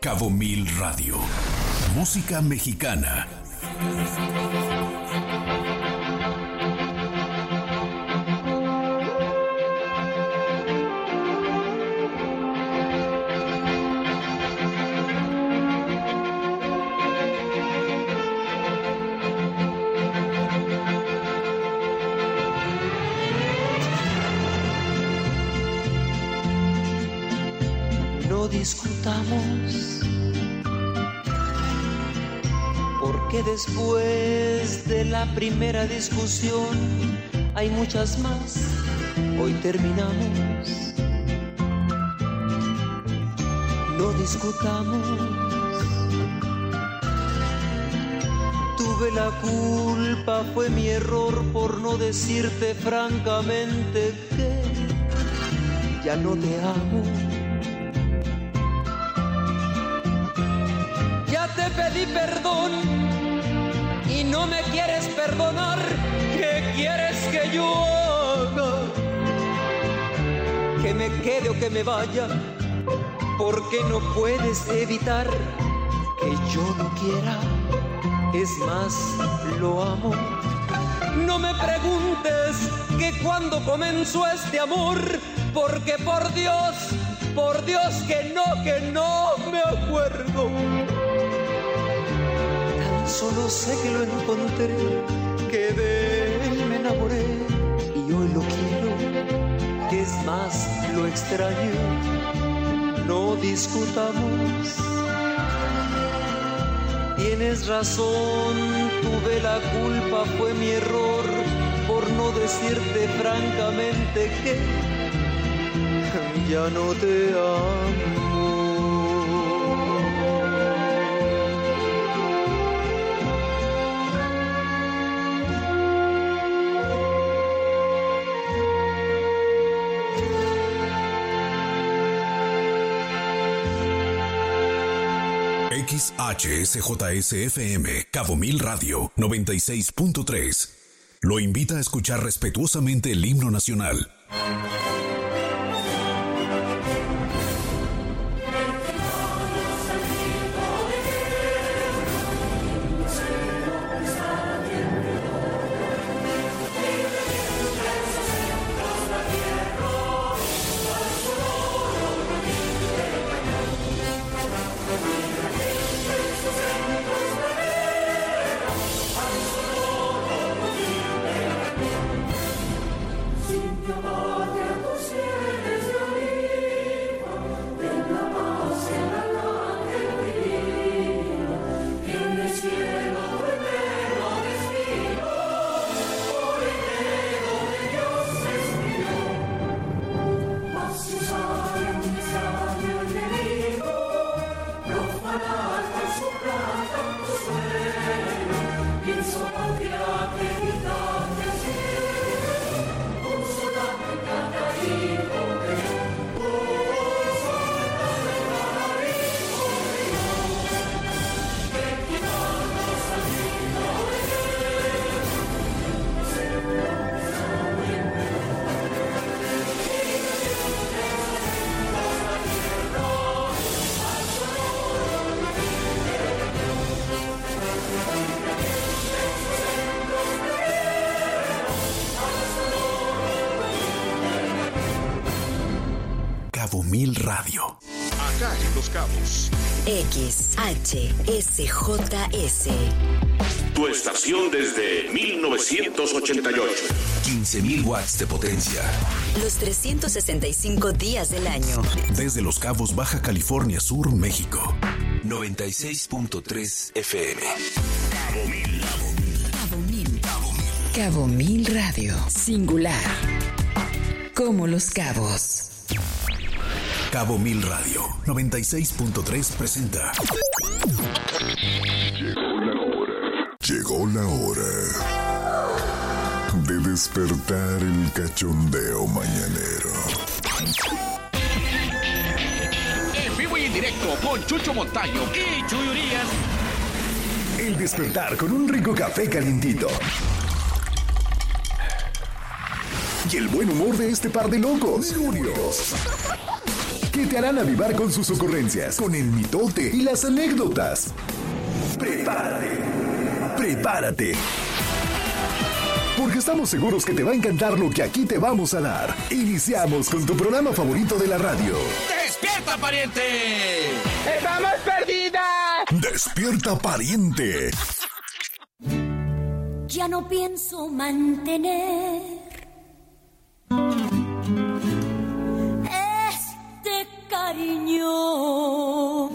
Cabo Mil Radio. Música mexicana. No discutamos, porque después de la primera discusión hay muchas más. Hoy terminamos. No discutamos. Tuve la culpa, fue mi error por no decirte francamente que ya no te amo. Ya te pedí perdón y no me quieres perdonar. ¿Qué quieres que yo haga? Que me quede o que me vaya, porque no puedes evitar que yo no quiera. Es más, lo amo. No me preguntes que cuándo comenzó este amor, porque por Dios que no me acuerdo. Solo sé que lo encontré, que de él me enamoré y hoy lo quiero. Es más, lo extraño. No discutamos. Tienes razón, tuve la culpa, fue mi error por no decirte francamente que ya no te amo. XHSJSFM, Cabo Mil Radio, 96.3. Lo invita a escuchar respetuosamente el himno nacional. Cabo Mil Radio. Acá en Los Cabos. XHSJS. Tu estación desde 1988. 15.000 watts de potencia. Los 365 días del año. Desde Los Cabos, Baja California Sur, México. 96.3 FM. Cabo Mil. Cabo Mil. Cabo Mil Radio. Singular. Como Los Cabos. Cabo Mil Radio 96.3 presenta. Llegó la hora de despertar el cachondeo mañanero. En vivo y en directo con Chucho Montaño y Chuy Urias. El despertar con un rico café calientito. Y el buen humor de este par de locos. Delirios. que te harán avivar con sus ocurrencias, con el mitote y las anécdotas. Prepárate. Porque estamos seguros que te va a encantar lo que aquí te vamos a dar. Iniciamos con tu programa favorito de la radio. ¡Despierta, pariente! ¡Estamos perdidas! ¡Despierta, pariente! Ya no pienso mantener este cariño.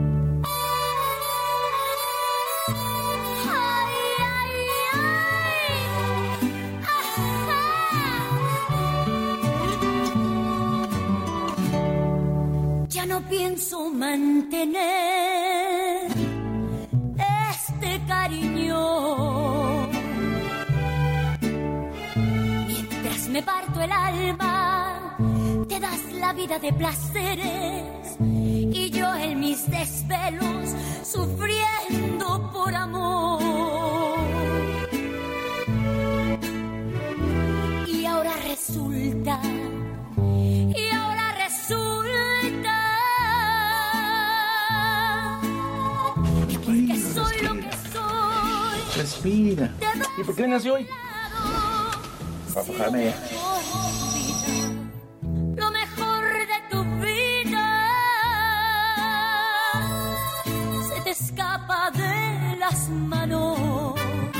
Ya no pienso mantener este cariño. Mientras me parto el alma, te das la vida de placeres y yo en mis desvelos sufriendo por amor. Y ahora resulta que soy lo que soy. Respira. ¿Y por qué nació hoy? Para bajarme. Lo mejor de tu vida se te escapa de las manos.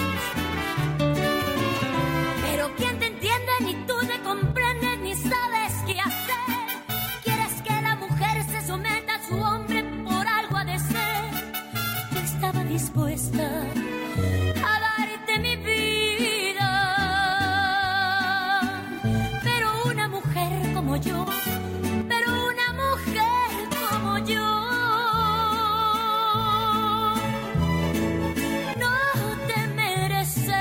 Pero ¿quién te entiende? Ni tú te comprendes, ni sabes qué hacer. Quieres que la mujer se someta a su hombre, por algo ha de ser. Yo estaba dispuesta a darte mi vida, pero una mujer como yo, no te mereces.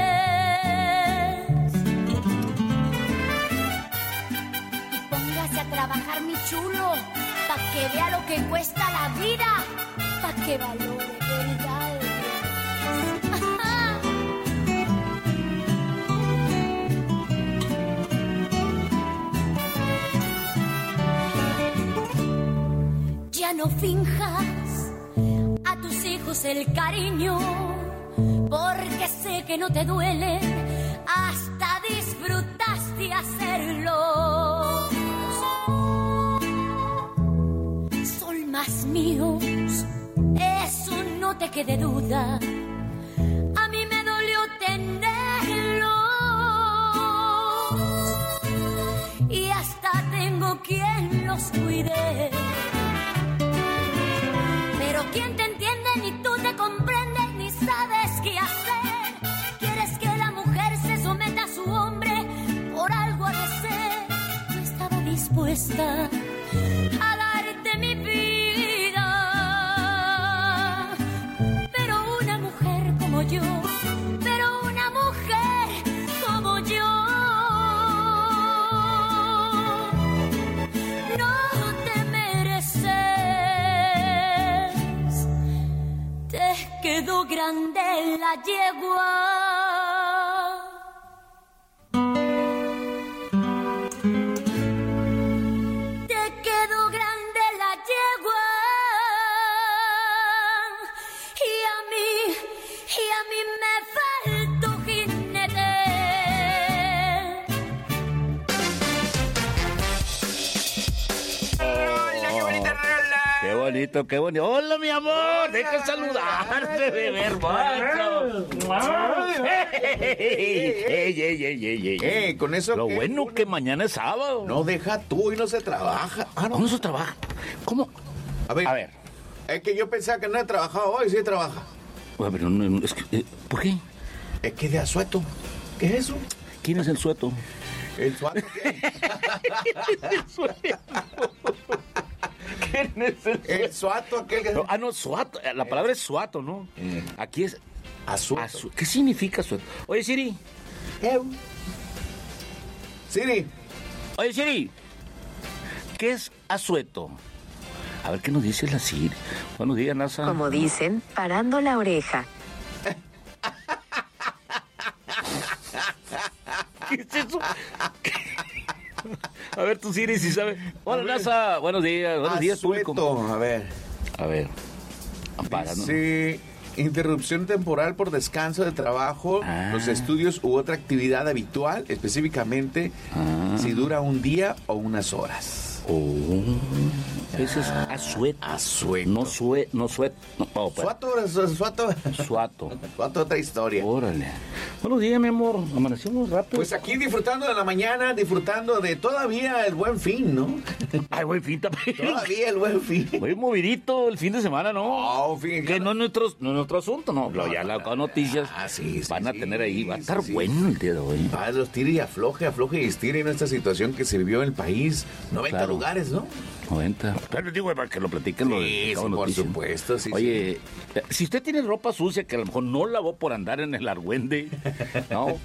Y póngase a trabajar, mi chulo, pa' que vea lo que cuesta la vida, pa' que valore verdad. Ya no finjas a tus hijos el cariño, porque sé que no te duele, hasta disfrutaste hacerlo. Son más míos, eso no te quede duda. A mí me dolió tenerlos y hasta tengo quien los cuide. Pero ¿quién te entiende? Ni tú te comprendes, ni sabes qué hacer. Quieres que la mujer se someta a su hombre, por algo ha de ser. Yo estaba dispuesta a darte mi vida, pero una mujer como yo, no te mereces. Quedó grande la yegua. Te quedó grande la yegua. Y a mí me faltó jinete. ¡Hola, qué bonita rola! Qué bonito, qué bonito. Hola, mi amor. Deja saludarte, bebé hermano. ¡Ey! ¿Con eso Lo qué? bueno que mañana es sábado. No, deja tú y no se trabaja. Ah, no. ¿Cómo se trabaja? ¿Cómo? A ver. Es que yo pensaba que no he trabajado hoy, sí trabaja. Bueno, pero no, es que, ¿por qué? Es que de asueto. ¿Qué es eso? ¿Quién es el sueto? ¿El suato qué? ¿Quién es El suato aquel que... No, no, suato. La palabra es suato, ¿no? Aquí es... Asueto. ¿Qué significa suato? Oye, Siri. Siri. Oye, Siri. ¿Qué es asueto? A ver, ¿qué nos dice la Siri? Buenos días, NASA. Como dicen, parando la oreja. ¿Qué es eso? A ver, tú, Siri, si sabes. Hola, NASA. Buenos días, público. A ver. Ampara, ¿no? Sí. Interrupción temporal por descanso de trabajo, los estudios u otra actividad habitual, específicamente si dura un día o unas horas. Eso es asueto. Asueto. Suato. Suato, otra historia. Órale. Buenos días, mi amor. Amanecimos rápido. Pues aquí disfrutando de la mañana, disfrutando de todavía el Buen Fin, ¿no? Ay, Buen Fin también. Todavía el Buen Fin. Muy movidito el fin de semana, ¿no? Fíjate. Que no es nuestro asunto, ¿no? Ya las noticias van a tener ahí. Va a estar bueno el día de hoy. Los tire y afloje y estire en esta situación que se vivió en el país. 90 lugares, ¿no? 90. Pero digo, para que lo platiquen. Por supuesto, sí. Oye, si usted tiene ropa sucia que a lo mejor no lavó por andar en el argüende, ¿no?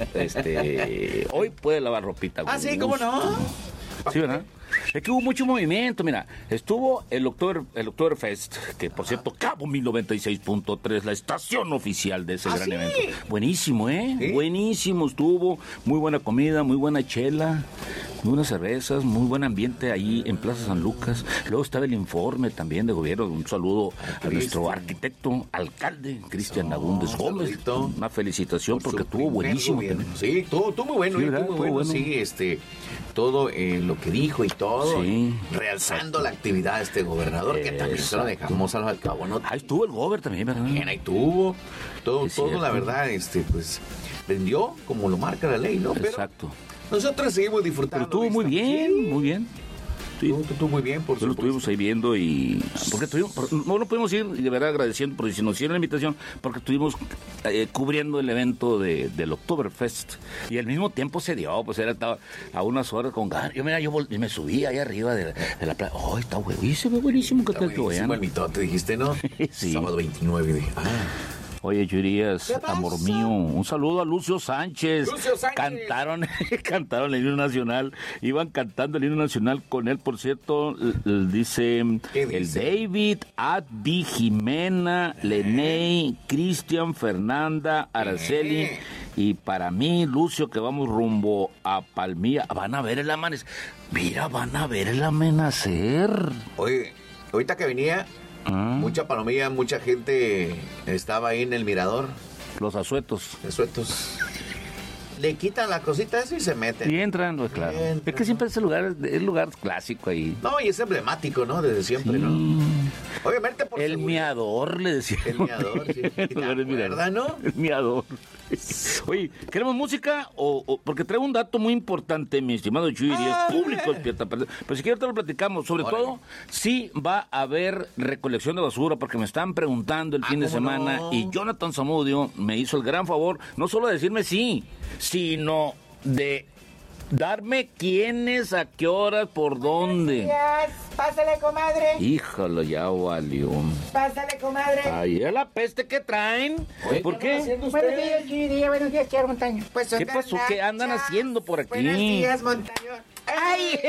Hoy puede lavar ropita. Sí, ¿cómo no? Sí, ¿verdad? Es que hubo mucho movimiento, mira, estuvo el Oktoberfest, que por cierto, Cabo 1096.3, la estación oficial de ese gran evento. Buenísimo, ¿eh? ¿Sí? Buenísimo estuvo, muy buena comida, muy buena chela, muy buenas cervezas, muy buen ambiente ahí en Plaza San Lucas. Luego estaba el informe también de gobierno, un saludo a nuestro arquitecto, alcalde, Cristian Agúndez Gómez. Una felicitación porque estuvo buenísimo. Sí, estuvo muy bueno, muy bueno. Sí, todo lo que dijo y todo, realzando la actividad de este gobernador, que también se lo dejamos al cabo, ¿no? Ahí estuvo el gobernador también, ¿verdad? Bien, ahí estuvo, todo la verdad, pues, vendió como lo marca la ley, ¿no? Exacto. Pero nosotros seguimos disfrutando. Pero estuvo muy bien. Sí. Estuvo muy bien, por supuesto. Lo estuvimos ahí viendo y... Porque no pudimos ir, y de verdad agradeciendo, porque si nos hicieron la invitación, porque estuvimos cubriendo el evento del Oktoberfest. Y al mismo tiempo se dio, pues estaba a unas horas con ganas. Yo me subí ahí arriba de la playa. Está buenísimo, que tal que vayan. El mitote, dijiste, ¿no? Sí. Sábado 29, dije, Oye, Yurías, amor mío, un saludo a Lucio Sánchez. Cantaron el himno nacional, iban cantando el himno nacional con él, por cierto, dice el David, Advi, Jimena, Leney, Cristian, Fernanda, Araceli, y para mí, Lucio, que vamos rumbo a Palmilla, van a ver el amanecer. Mira, van a ver el amanecer. Oye, ahorita que venía... Mucha palomilla, mucha gente estaba ahí en el mirador. Los asuetos. Le quitan la cosita eso y se meten. Y entran, pues claro. Es que siempre ese lugar es lugar clásico ahí. No, y es emblemático, ¿no? Desde siempre, ¿no? Obviamente por el miador, le decía. El miador, sí. ¿Verdad, no? El miador. Oye, ¿queremos música? Porque traigo un dato muy importante, mi estimado Chuy, y es público, pero si quieres te lo platicamos. Sobre todo, sí va a haber recolección de basura, porque me están preguntando el fin de semana, y Jonathan Zamudio me hizo el gran favor, no solo de decirme sí, sino de darme quiénes, a qué horas, por dónde. Gracias. Pásale, comadre. Híjole, ya valió. Pásale, comadre. Ay, es la peste que traen. Oye, ¿por qué? Buenos días, Chuyiri. Buenos días, señor Montaño. Pues ¿qué pasó? ¿Qué andan haciendo por aquí? Buenos días, Montaño. ¡Ay!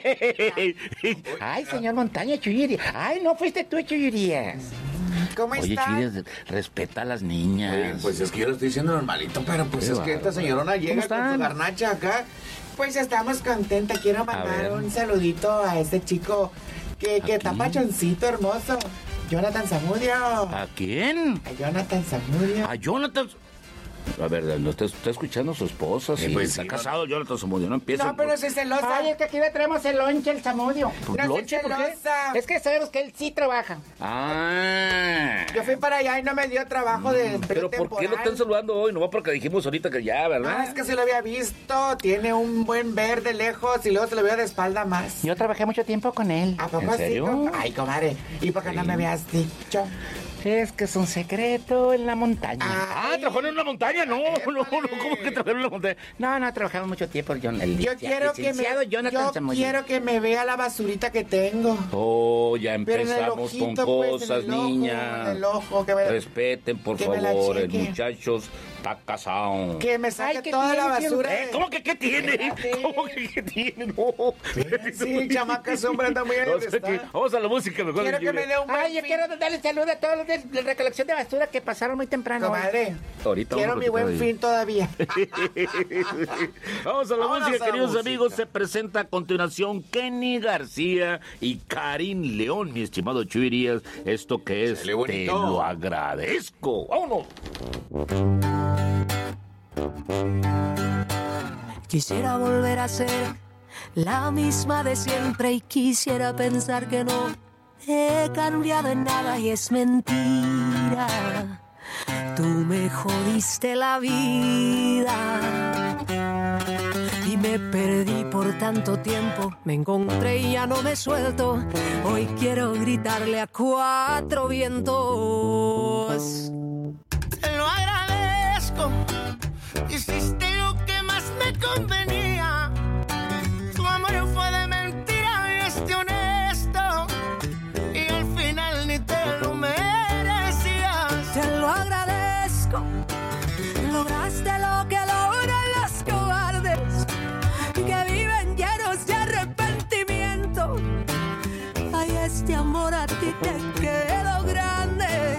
¡Ay, señor Montaño, Chuyiri! ¡Ay, no fuiste tú, Chuyirias! ¿Cómo estás? Oye, Chuyiri, respeta a las niñas. Oye, pues es que yo lo estoy diciendo normalito, pero pues es que esta señorona llega con su garnacha acá. Pues estamos contentas. Quiero mandar un saludito a este chico que está pachoncito, hermoso. Jonathan Zamudio. ¿A quién? A Jonathan Zamudio. ¿A Jonathan? A ver, lo está escuchando su esposa. Sí, pues está casado Jonathan Zamudio, no empieza. No, pero soy celosa. Ay, es que aquí le traemos el lonche, el Zamudio. ¿No lonche? ¿Por qué? Es que sabemos que él sí trabaja. Yo fui para allá y no me dio trabajo de ¿Pero por qué lo están saludando hoy? No va porque dijimos ahorita que ya, ¿verdad? No, es que se lo había visto. Tiene un buen ver de lejos y luego se lo veo de espalda más. Yo trabajé mucho tiempo con él. ¿A poco sí? Ay, comadre. ¿Y por qué no me habías dicho? Es que es un secreto en la montaña. ¿Trabajaron en la montaña? No, ¿cómo que trabajaron en la montaña? No, trabajamos mucho tiempo. Yo quiero que me vea la basurita que tengo. Oh, ya empezamos con cosas, niñas. En el ojo, respeten, por favor, muchachos. está casado. Que me saque toda la basura. ¿Cómo que qué tiene? ¿Cómo que qué tiene? No. Sí, chamaca, sombra, anda muy Vamos a la música mejor. Quiero que me dé un buen fin. Yo quiero darle salud a todos los de la recolección de basura que pasaron muy temprano. Comadre, quiero mi buen fin todavía. Vamos a la música, queridos amigos. Se presenta a continuación Kenny García y Karim León, mi estimado Chuirías. Esto que es Te lo agradezco. ¡Vámonos! Quisiera volver a ser la misma de siempre y quisiera pensar que no he cambiado en nada y es mentira. Tú me jodiste la vida y me perdí por tanto tiempo. Me encontré y ya no me suelto. Hoy quiero gritarle a cuatro vientos. Te lo agradezco. Hiciste lo que más me convenía. Tu amor fue de mentira y es de honesto. Y al final ni te lo merecías. Te lo agradezco. Lograste lo que logran los cobardes, que viven llenos de arrepentimiento. Ay, este amor a ti te quedó grande.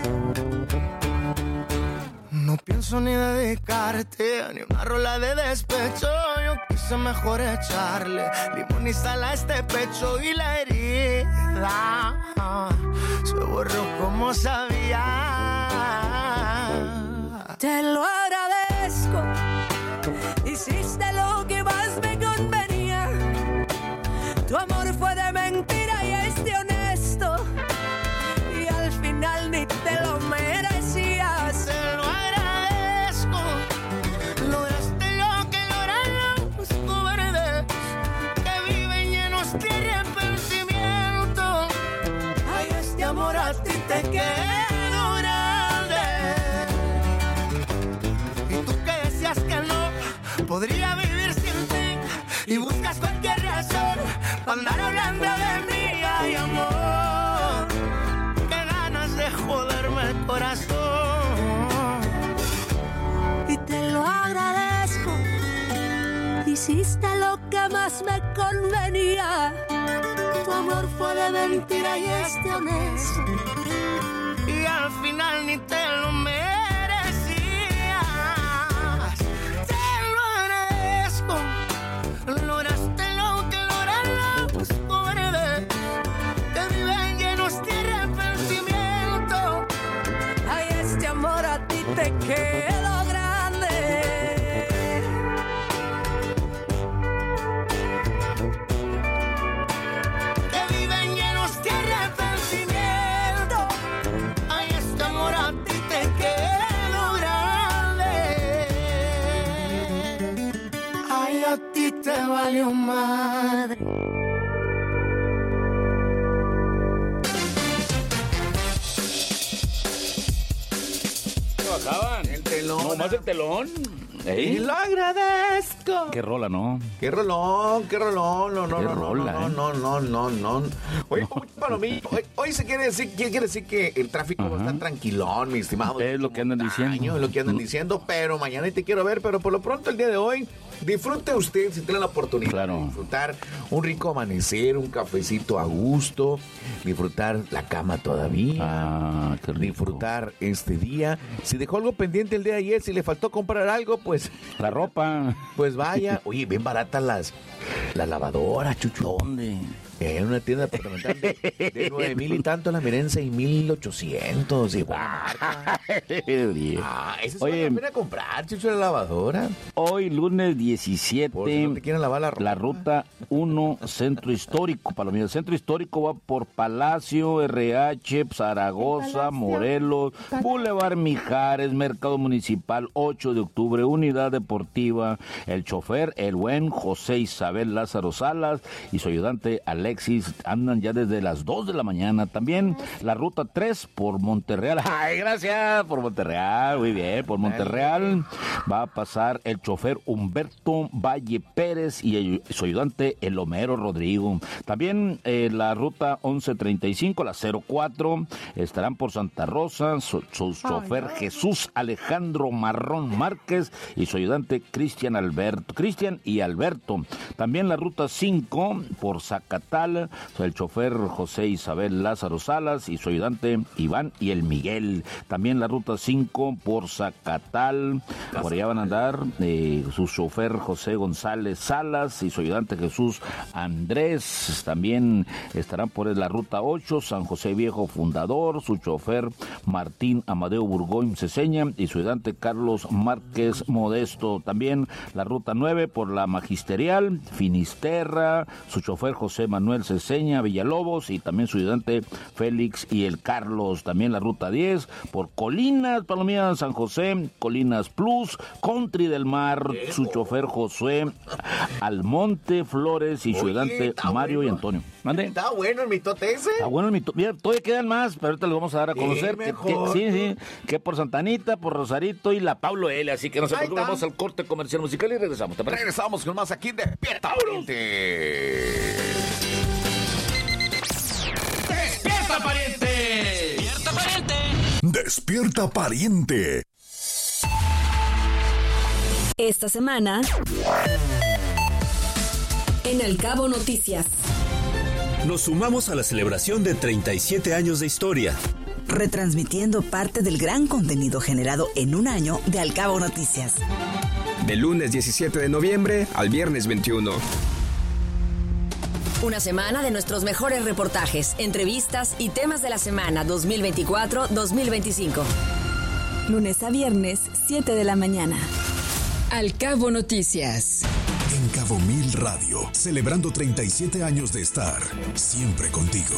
No pienso ni dedicarte ni una rola de despecho. Yo quise mejor echarle limón y sal a este pecho y la herida se borró como sabía. Te lo agradezco. Hiciste lo que más me convenía. Tu amor fue de mentira y es de honesto. Y al final ni te lo merecías. Te lo agradezco. Lograste lo que logran los cobardes, que viven llenos de arrepentimiento. Ay, este amor a ti te quedó grande. Y tú que decías que no podría vivir sin ti, y buscas cualquier razón para andar hablando de mí. Ay, amor, qué ganas de joderme el corazón. Y te lo agradezco. Hiciste lo que más me convenía. Tu amor fue de mentira y es de honesto. Y al final ni te lo merecías. Te lo agradezco. Lograste lo que logran los cobardes, que viven llenos de arrepentimiento. Ay, este amor a ti te quedó grande. Que viven llenos de arrepentimiento. Ay, este amor a ti te quedó grande. Ay, a ti te valió madre. Acaban. El telón. No, más el telón. Y lo agradezco. Qué rola, ¿no? Qué rolón, qué rolón. No. Oye, Palomillo, hoy se quiere decir que el tráfico está tranquilón, mi estimado. Es lo que andan diciendo. Es lo que andan diciendo, pero mañana te quiero ver, pero por lo pronto el día de hoy, disfrute usted, si tiene la oportunidad de disfrutar un rico amanecer, un cafecito a gusto, disfrutar la cama todavía, disfrutar este día. Si dejó algo pendiente el día de ayer, si le faltó comprar algo, pues la ropa. Pues vaya. Oye, bien baratas las lavadoras, Chucho. ¿Dónde? En una tienda departamental de 9,000 y tanto, la miren 6,800. Y esa vale la pena comprar, Chucho, la lavadora. Hoy, lunes 17, por si no te quieren lavar la ruta 1, Centro Histórico. Palomino, el Centro Histórico va por Palacio, RH, Zaragoza, Morelos, Boulevard Mijares, Mercado Municipal, 8 de octubre, Unidad Deportiva. El chofer, el buen José Isabel Lázaro Salas, y su ayudante, Alex Alexis, andan ya desde las 2 de la mañana. También la ruta 3 por Monterreal. ¡Ay, gracias! Por Monterreal, muy bien, por Monterreal. Va a pasar el chofer Humberto Valle Pérez y su ayudante el Homero Rodrigo. También la ruta 1135, la 04, estarán por Santa Rosa, su chofer Jesús Alejandro Marrón Márquez y su ayudante Cristian y Alberto. También la ruta 5 por Zacatal, el chofer José Isabel Lázaro Salas y su ayudante Iván y el Miguel. También la ruta 5 por Zacatal, por allá van a andar su chofer José González Salas y su ayudante Jesús Andrés. También estarán por la ruta 8, San José Viejo Fundador, su chofer Martín Amadeo Burgoyne Ceseña y su ayudante Carlos Márquez Modesto. También la ruta 9 por la Magisterial, Finisterra, su chofer José Manuel Ceseña Villalobos y también su ayudante Félix y el Carlos. También la ruta 10 por Colinas, Palomía San José, Colinas Plus, Country del Mar, su chofer Josué Almonte Flores y su ayudante Mario y Antonio. ¿Mande? Está bueno el mitote ese. Está bueno el mitote. Mira, todavía quedan más, pero ahorita les vamos a dar a conocer que por Santanita, por Rosarito y la Pablo L. Así que no se preocupen, vamos al corte comercial musical y regresamos. ¿Te parece? Regresamos con más aquí de Despierta Pariente. ¡Despierta, pariente! ¡Despierta, pariente! Despierta, pariente. Esta semana en Al Cabo Noticias. Nos sumamos a la celebración de 37 años de historia, retransmitiendo parte del gran contenido generado en un año de Al Cabo Noticias. Del lunes 17 de noviembre al viernes 21. Una semana de nuestros mejores reportajes, entrevistas y temas de la semana 2024-2025. Lunes a viernes, 7 de la mañana. Al Cabo Noticias. En Cabo Mil Radio, celebrando 37 años de estar siempre contigo.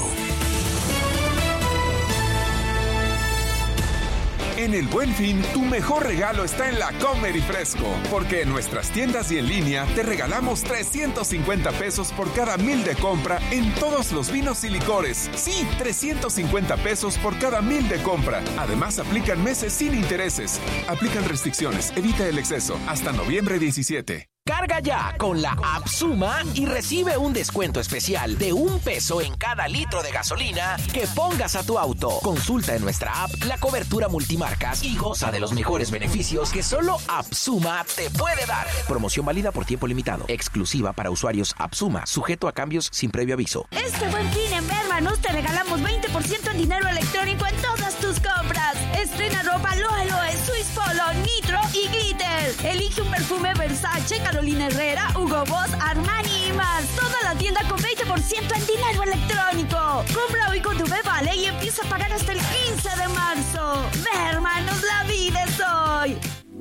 En el Buen Fin, tu mejor regalo está en la Comer y Fresco, porque en nuestras tiendas y en línea te regalamos 350 pesos por cada 1,000 de compra en todos los vinos y licores. Sí, 350 pesos por cada 1,000 de compra. Además, aplican meses sin intereses. Aplican restricciones. Evita el exceso. Hasta noviembre 17. Carga ya con la app Suma y recibe un descuento especial de $1 en cada litro de gasolina que pongas a tu auto. Consulta en nuestra app la cobertura multimarcas y goza de los mejores beneficios que solo App Suma te puede dar. Promoción válida por tiempo limitado. Exclusiva para usuarios App Suma. Sujeto a cambios sin previo aviso. Este Buen Fin en Bermanos te regalamos 20% en dinero electrónico en todas tus compras. Estrena ropa Loeloe, Swiss Polo, Nitro y Glitter. Elige un perfume Versace, Carolina Herrera, Hugo Boss, Armani y más. Toda la tienda con 20% en dinero electrónico. Compra hoy con tu Vale y empieza a pagar hasta el 15 de marzo. Hermanos, la vida es hoy.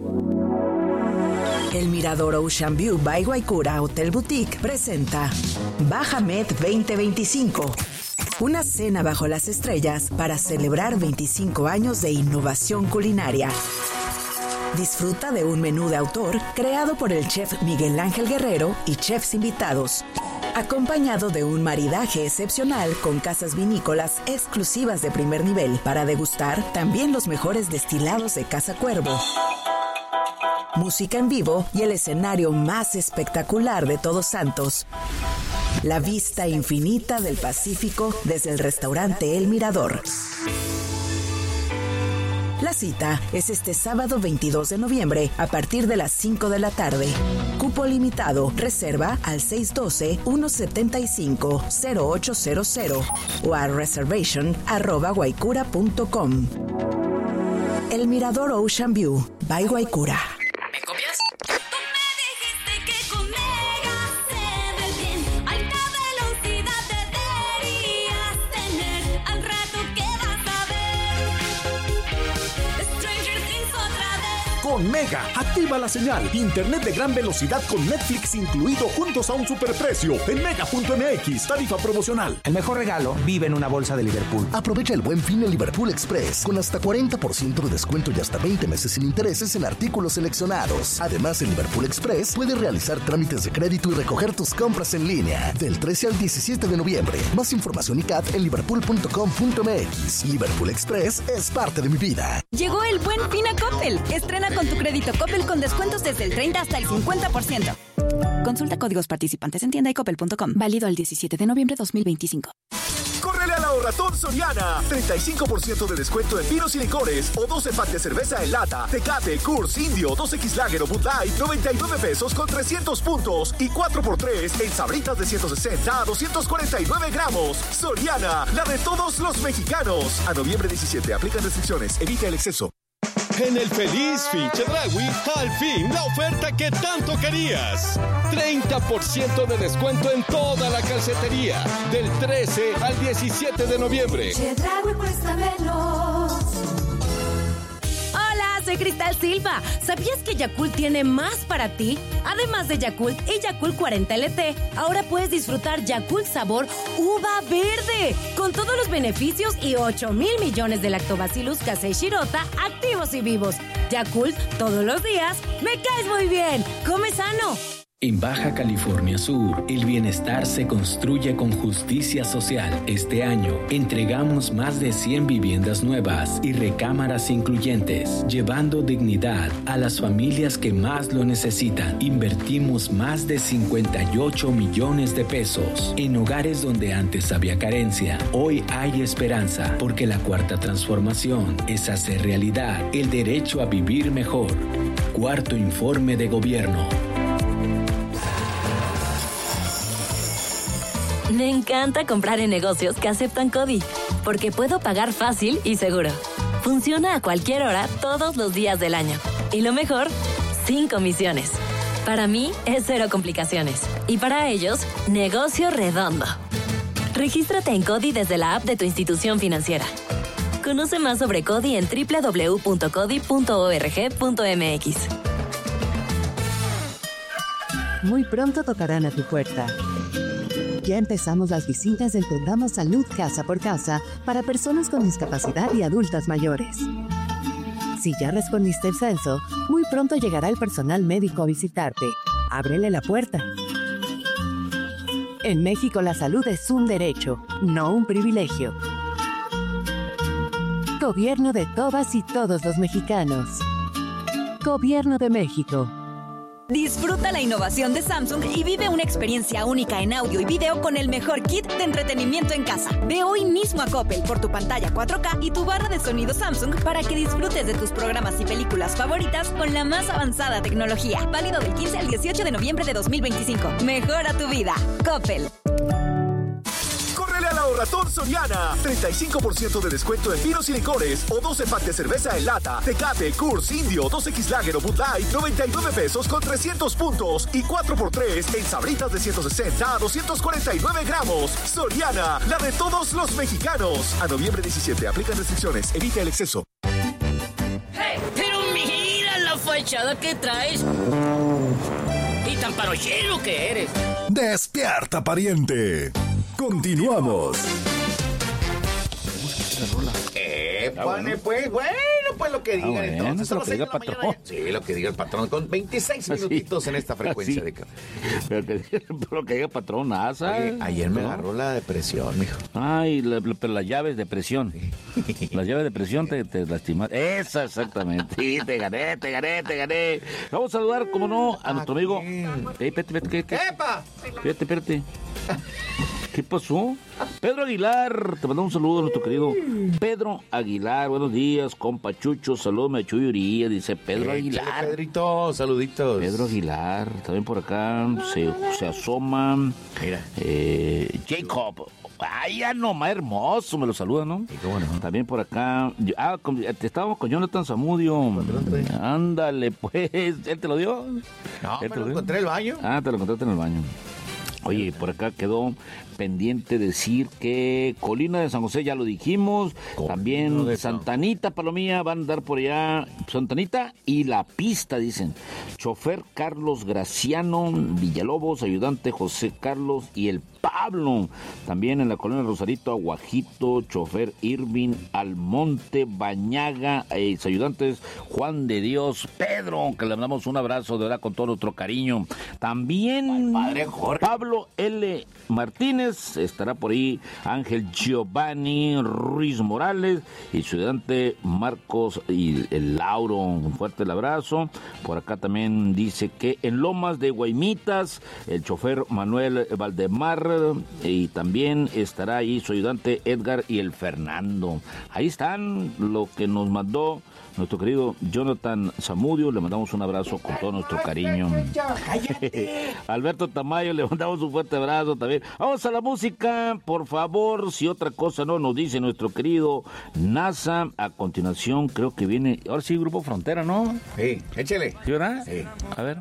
El Mirador Ocean View by Guaycura Hotel Boutique presenta Bajamed 2025. Una cena bajo las estrellas para celebrar 25 años de innovación culinaria. Disfruta de un menú de autor creado por el chef Miguel Ángel Guerrero y chefs invitados, acompañado de un maridaje excepcional con casas vinícolas exclusivas de primer nivel para degustar también los mejores destilados de Casa Cuervo. Música en vivo y el escenario más espectacular de Todos Santos. La vista infinita del Pacífico desde el restaurante El Mirador. La cita es este sábado 22 de noviembre a partir de las 5 de la tarde. Cupo limitado. Reserva al 612-175-0800 o a reservation@guaycura.com. El Mirador Ocean View by Guaycura. ¿Me copias? con Mega. Activa la señal. Internet de gran velocidad con Netflix incluido juntos a un superprecio. En Mega.mx, tarifa promocional. El mejor regalo vive en una bolsa de Liverpool. Aprovecha el Buen Fin en Liverpool Express con hasta 40% de descuento y hasta 20 meses sin intereses en artículos seleccionados. Además, en Liverpool Express puedes realizar trámites de crédito y recoger tus compras en línea. Del 13 al 17 de noviembre. Más información y CAT en liverpool.com.mx. Liverpool Express es parte de mi vida. Llegó el Buen Fin a Coppel. Estrena con tu crédito Coppel con descuentos desde el 30 hasta el 50%. Consulta códigos participantes en tienda y coppel.com. Válido al 17 de noviembre de 2025. ¡Córrele al ahorratón Soriana! 35% de descuento en vinos y licores o 12 packs de cerveza en lata, Tecate, Coors, Indio, 2X Lager o Bud Light, 99 pesos con 300 puntos y 4x3 en sabritas de 160 a 249 gramos. Soriana, la de todos los mexicanos. A noviembre 17, aplican restricciones, evita el exceso. En el feliz fin Chedraui, al fin la oferta que tanto querías. 30% de descuento en toda la calcetería, del 13 al 17 de noviembre. Chedraui cuesta menos. Hola, soy Cristal Silva. ¿Sabías que Yakult tiene más para ti? Además de Yakult y Yakult 40 LT, ahora puedes disfrutar Yakult sabor uva verde, con todos los beneficios y 8,000 millones de lactobacillus casei shirota activos y vivos. Yakult, todos los días, me caes muy bien. Come sano. En Baja California Sur, el bienestar se construye con justicia social. Este año, entregamos más de 100 viviendas nuevas y recámaras incluyentes, llevando dignidad a las familias que más lo necesitan. Invertimos más de 58 millones de pesos en hogares donde antes había carencia. Hoy hay esperanza, porque la cuarta transformación es hacer realidad el derecho a vivir mejor. Cuarto informe de gobierno. Me encanta comprar en negocios que aceptan CODI, porque puedo pagar fácil y seguro. Funciona a cualquier hora, todos los días del año. Y lo mejor, sin comisiones. Para mí, es cero complicaciones. Y para ellos, negocio redondo. Regístrate en CODI desde la app de tu institución financiera. Conoce más sobre CODI en www.codi.org.mx. Muy pronto tocarán a tu puerta. Ya empezamos las visitas del programa Salud Casa por Casa para personas con discapacidad y adultas mayores. Si ya respondiste el censo, muy pronto llegará el personal médico a visitarte. Ábrele la puerta. En México la salud es un derecho, no un privilegio. Gobierno de todas y todos los mexicanos. Gobierno de México. Disfruta la innovación de Samsung y vive una experiencia única en audio y video con el mejor kit de entretenimiento en casa. Ve hoy mismo a Coppel por tu pantalla 4K y tu barra de sonido Samsung para que disfrutes de tus programas y películas favoritas con la más avanzada tecnología. Válido del 15 al 18 de noviembre de 2025. Mejora tu vida. Coppel. Al ahorratón Soriana, 35% de descuento en vinos y licores o 12 packs de cerveza en lata, Tecate, Coors, Indio, 2X Lager o Bud Light, 99 pesos con 300 puntos y 4x3 en sabritas de 160 a 249 gramos. Soriana, la de todos los mexicanos. A noviembre 17, aplican restricciones, evita el exceso. Hey, pero mira la fachada que traes. Y tan parochero que eres. Despierta, pariente. Continuamos. Pone pues, bueno, pues lo que digan entonces. Lo que diga el patrón. Sí, lo que diga el patrón, con 26 minutitos en esta frecuencia de pero lo que diga el patrón, asa. Oye, ayer me agarró la depresión, mijo. Ay, pero las llaves de presión. Las llaves de presión te lastimaron. Esa, exactamente. Sí, te gané. Vamos a saludar, como no, a nuestro amigo. Espérate. ¡Epa! Espérate. ¿Qué pasó? Pedro Aguilar, te mandamos un saludo a nuestro querido Pedro Aguilar. Buenos días, compa Chucho. Salúdame a Chuy Urias, dice Pedro Aguilar. Pedrito, saluditos. Pedro Aguilar, también por acá se asoma. Mira. Jacob. Ay, ya nomás hermoso, me lo saluda, ¿no? Sí, cómo no. También por acá. Estábamos con Jonathan Zamudio. Ándale, pues. ¿Él te lo dio? No, me lo encontré en el baño. Ah, te lo encontraste en el baño. Oye, por acá quedó pendiente decir que Colina de San José, ya lo dijimos, también de Santanita, Palomía, van a andar por allá, Santanita y La Pista, dicen. Chofer Carlos Graciano, Villalobos, ayudante José Carlos y el Pablo. También en la colonia Rosarito, Aguajito, chofer Irving Almonte, Bañaga, ayudantes Juan de Dios, Pedro, que le mandamos un abrazo de verdad con todo nuestro cariño. También Pablo L. Martínez, estará por ahí Ángel Giovanni Ruiz Morales y su ayudante Marcos y el Lauro, un fuerte abrazo. Por acá también dice que en Lomas de Guaymitas, el chofer Manuel Valdemar, y también estará ahí su ayudante Edgar y el Fernando. Ahí están lo que nos mandó nuestro querido Jonathan Zamudio, le mandamos un abrazo con todo nuestro cariño. Alberto Tamayo, le mandamos un fuerte abrazo también. Vamos a la música, por favor, si otra cosa no nos dice nuestro querido NASA. A continuación creo que viene, ahora sí, Grupo Frontera, ¿no? Sí, échale. ¿Sí, verdad? Sí. A ver.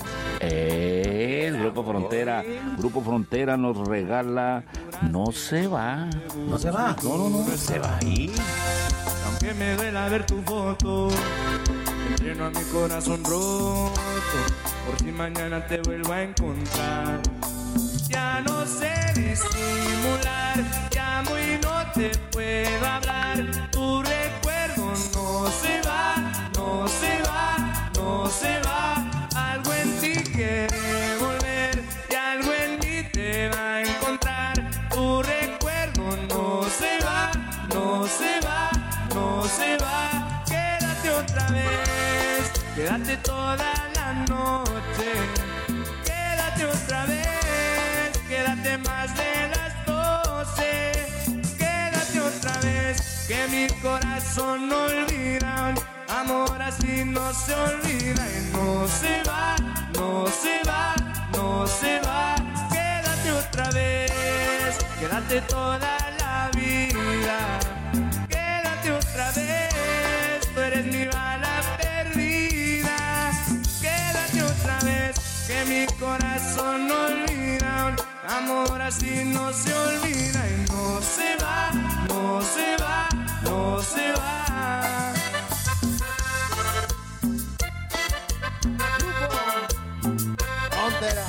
Grupo Frontera. Grupo Frontera nos regala No se va. ¿No se va? No. Se va ahí. Aunque me duela ver tu foto, entreno a mi corazón roto, por si mañana te vuelvo a encontrar. Ya no sé disimular, llamo y no te puedo hablar. Tu recuerdo no se va, no se va, no se va. Algo en ti quiere volver y algo en mí te va a encontrar. Tu recuerdo no se va, no se va, no se va. Quédate otra vez, quédate toda la noche. Quédate otra vez, quédate más de las 12. Quédate otra vez, que mi corazón no olvida. Amor así no se olvida y no se va, no se va, no se va. Quédate otra vez, quédate toda la vida. Quédate otra vez, tú eres mi bala perdida. Quédate otra vez, que mi corazón no olvida. Amor así no se olvida y no se va, no se va, no se va. Frontera.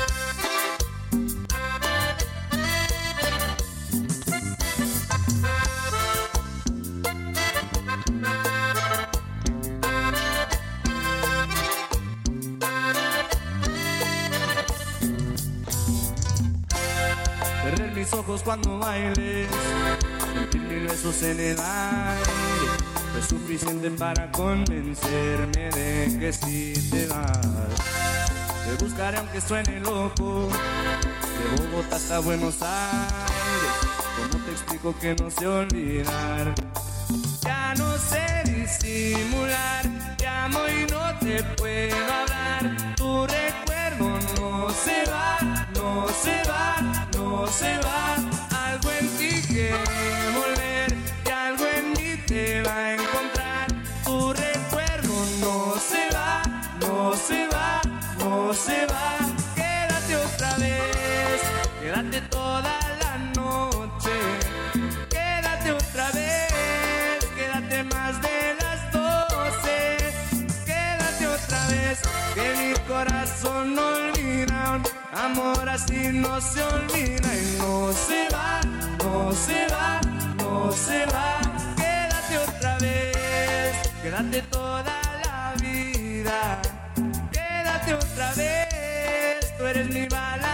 Cerrar mis ojos cuando bailes, sentir mil besos en el aire, es suficiente para convencerme de que si te vas. Te buscaré aunque suene loco, de Bogotá hasta Buenos Aires. ¿Cómo te explico que no sé olvidar? Ya no sé disimular, llamo y no te puedo hablar. Tu recuerdo no se va, no se va, no se va. Algo en ti quiere volver y algo en mí te va a encontrar. Tu recuerdo no se va, no se va, no se va. Quédate otra vez, quédate toda la noche. Quédate otra vez, quédate más de las 12. Quédate otra vez, que mi corazón no olvida. Amor así no se olvida y no se va, no se va, no se va. Quédate otra vez, quédate toda la vida. Quédate otra vez, tú eres mi bala.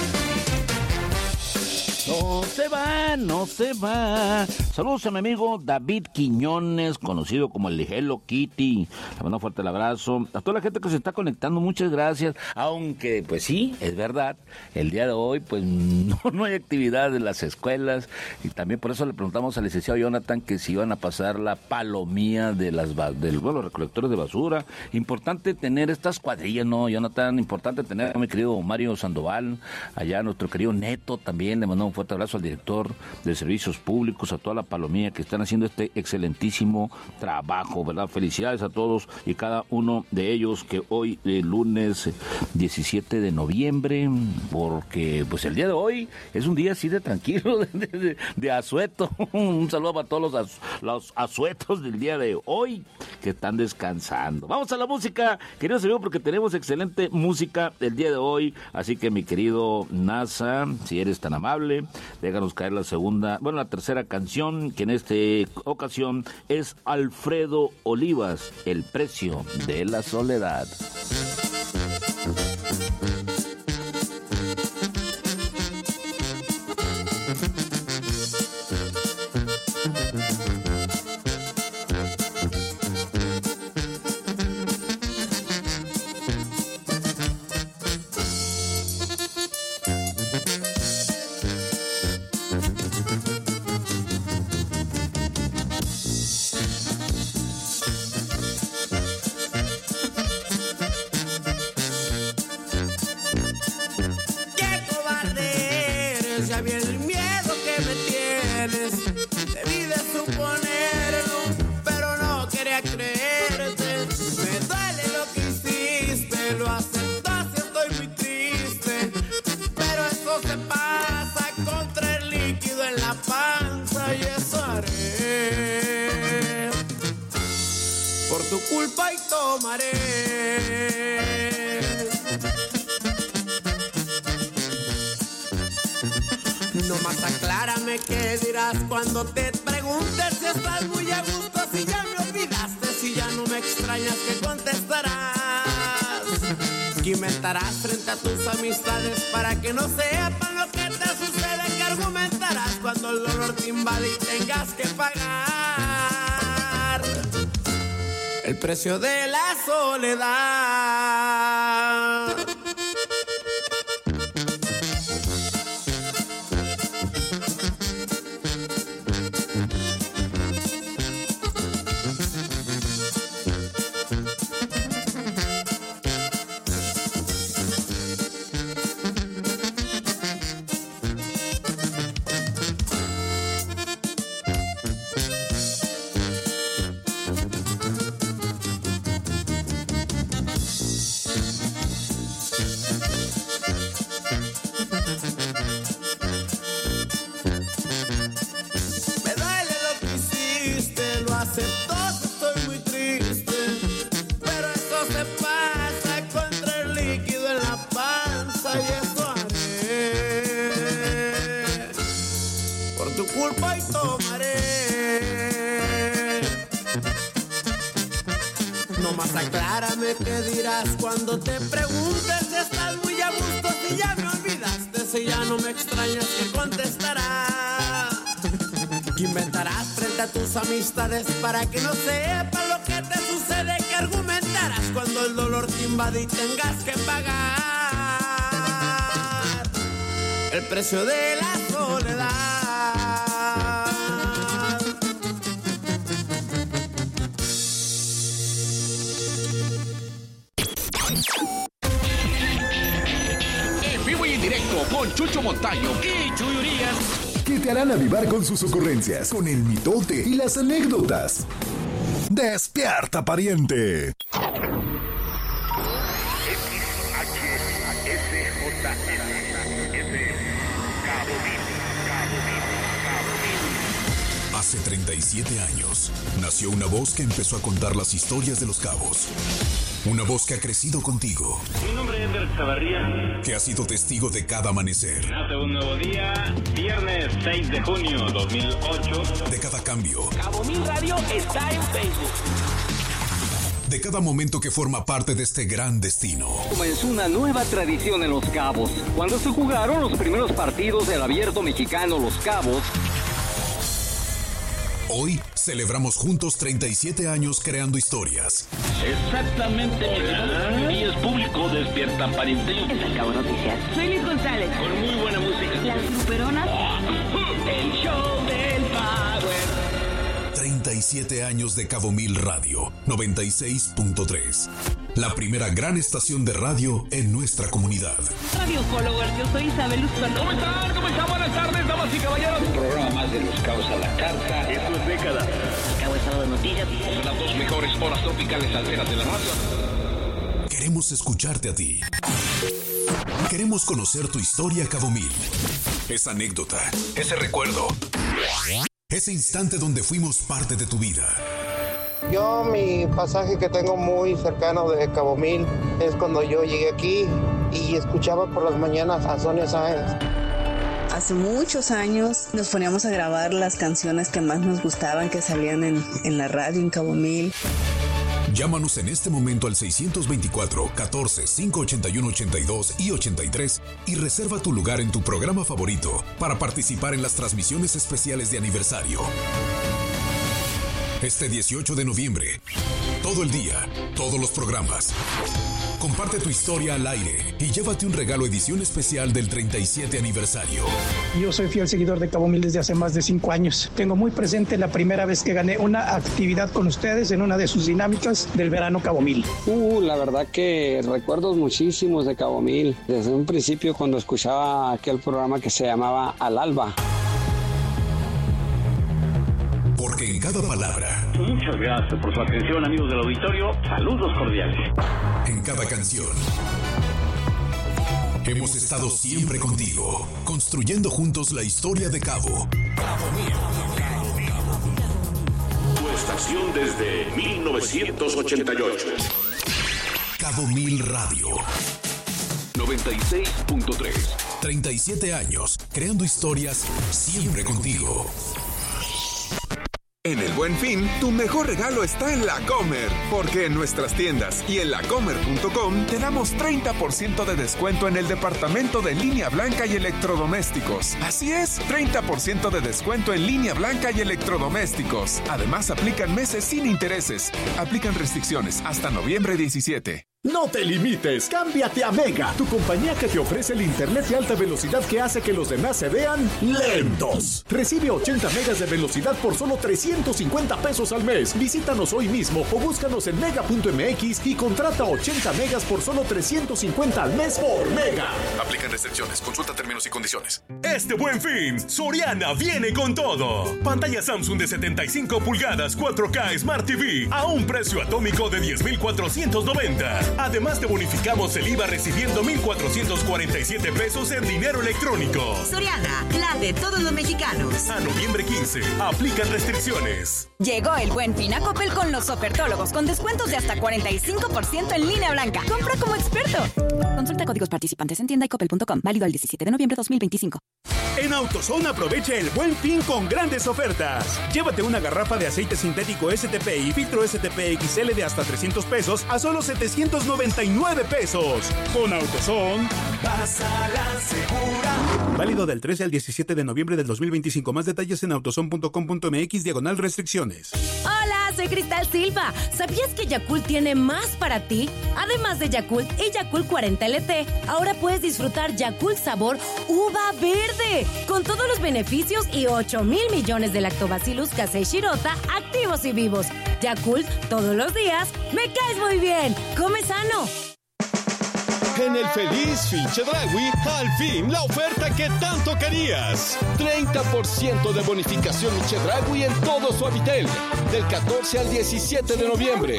No se va, no se va. Saludos a mi amigo David Quiñones, conocido como el Hello Kitty. Le mando un fuerte abrazo. A toda la gente que se está conectando, muchas gracias. Aunque, pues sí, es verdad, el día de hoy, pues no hay actividad en las escuelas. Y también por eso le preguntamos al licenciado Jonathan que si iban a pasar la palomía de los recolectores de basura. Importante tener estas cuadrillas, ¿no, Jonathan? Importante tener a mi querido Mario Sandoval, allá nuestro querido Neto también. Le mandamos un fuerte abrazo al director de Servicios Públicos, a toda la Palomilla, que están haciendo este excelentísimo trabajo, ¿verdad? Felicidades a todos y cada uno de ellos, que hoy, lunes 17 de noviembre, porque pues el día de hoy es un día así de tranquilo, de asueto. Un saludo a todos los asuetos del día de hoy que están descansando. Vamos a la música, queridos amigos, porque tenemos excelente música el día de hoy. Así que, mi querido NASA, si eres tan amable, déjanos caer la tercera canción, que en esta ocasión es Alfredo Olivas, El precio de la soledad. Cuando te preguntes si estás muy a gusto, si ya me olvidaste, si ya no me extrañas, ¿qué contestarás? ¿Qué inventarás frente a tus amistades para que no sepan lo que te sucede? ¿Qué argumentarás cuando el dolor te invade y tengas que pagar el precio de la soledad? Aclárame qué dirás cuando te preguntes si estás muy a gusto, si ya me olvidaste, si ya no me extrañas, ¿qué contestarás? ¿Qué inventarás frente a tus amistades para que no sepan lo que te sucede? ¿Qué argumentarás cuando el dolor te invade y tengas que pagar el precio de la soledad? Con Chucho Montaño y Chuy Urias, que te harán avivar con sus ocurrencias, con el mitote y las anécdotas. ¡Despierta, pariente! Hace 37 años, nació una voz que empezó a contar las historias de los Cabos. Una voz que ha crecido contigo. Mi nombre es Eder Chavarría. Que ha sido testigo de cada amanecer. Nace un nuevo día, viernes 6 de junio 2008. De cada cambio. Cabo Mil Radio está en Facebook. De cada momento que forma parte de este gran destino. Comenzó una nueva tradición en Los Cabos, cuando se jugaron los primeros partidos del Abierto Mexicano Los Cabos. Hoy celebramos juntos 37 años creando historias. Exactamente, mi es público, despierta pariente. El Cabo Noticias. Soy Liz González. Con muy buena música. Las Gruperonas. El show del Power. 37 años de Cabo Mil Radio 96.3. La primera gran estación de radio en nuestra comunidad. Radio Followers, yo soy Isabel Luzcano. ¿Cómo están? ¿Cómo están? Buenas tardes, damas y caballeros. Un programa más de Los Cabos a la Carta. Esto es década. Cabo Estado de Noticias. Son las 2 mejores horas tropicales alteras de la radio. Queremos escucharte a ti. Queremos conocer tu historia, Cabo Mil. Esa anécdota, ese recuerdo, ese instante donde fuimos parte de tu vida. Yo, mi pasaje que tengo muy cercano de Cabo Mil es cuando yo llegué aquí y escuchaba por las mañanas a Sonia Sáenz. Hace muchos años nos poníamos a grabar las canciones que más nos gustaban, que salían en la radio en Cabo Mil. Llámanos en este momento al 624-14-581-82 y 83 y reserva tu lugar en tu programa favorito para participar en las transmisiones especiales de aniversario. Este 18 de noviembre, todo el día, todos los programas. Comparte tu historia al aire y llévate un regalo edición especial del 37 aniversario. Yo soy fiel seguidor de Cabo Mil desde hace más de 5 años. Tengo muy presente la primera vez que gané una actividad con ustedes en una de sus dinámicas del verano Cabo Mil. La verdad que recuerdos muchísimos de Cabo Mil. Desde un principio cuando escuchaba aquel programa que se llamaba Al Alba. Porque en cada palabra... Muchas gracias por su atención, amigos del auditorio. Saludos cordiales. En cada canción... hemos estado siempre contigo, construyendo juntos la historia de Cabo. Cabo Mil. Tu estación desde 1988. Cabo Mil Radio. 96.3. 37 años, creando historias siempre contigo. En el Buen Fin, tu mejor regalo está en La Comer, porque en nuestras tiendas y en lacomer.com te damos 30% de descuento en el departamento de línea blanca y electrodomésticos. Así es, 30% de descuento en línea blanca y electrodomésticos. Además, aplican meses sin intereses. Aplican restricciones hasta noviembre 17. No te limites, cámbiate a Mega, tu compañía que te ofrece el internet de alta velocidad que hace que los demás se vean lentos. Recibe 80 megas de velocidad por solo 350 pesos al mes. Visítanos hoy mismo o búscanos en mega.mx y contrata 80 megas por solo 350 al mes por mega. Aplican restricciones, consulta términos y condiciones. Este Buen Fin, Soriana viene con todo. Pantalla Samsung de 75 pulgadas 4K Smart TV a un precio atómico de 10,490. Además te bonificamos el IVA recibiendo 1,447 pesos en dinero electrónico. Soriana, la de todos los mexicanos. A noviembre 15, aplican restricciones. Llegó el Buen Fin a Coppel con los ofertólogos con descuentos de hasta 45% en línea blanca. Compra como experto. Consulta códigos participantes en tienda y coppel.com. Válido el 17 de noviembre 2025. En AutoZone aprovecha el Buen Fin con grandes ofertas. Llévate una garrafa de aceite sintético STP y filtro STP XL de hasta 300 pesos a solo 799 pesos. Con AutoZone, vas a la segura. Válido del 13 al 17 de noviembre del 2025. Más detalles en autozone.com.mx/restricciones. Hola, soy Cristal Silva. ¿Sabías que Yakult tiene más para ti? Además de Yakult y Yakult 40 LT, ahora puedes disfrutar Yakult sabor uva verde, con todos los beneficios y 8,000 millones de lactobacillus casei shirota activos y vivos. Yakult, todos los días, me caes muy bien. Come sano. En el Feliz Fin Chedraui, al fin la oferta que tanto querías. 30% de bonificación en Chedraui en todo Suavitel, del 14 al 17 de noviembre.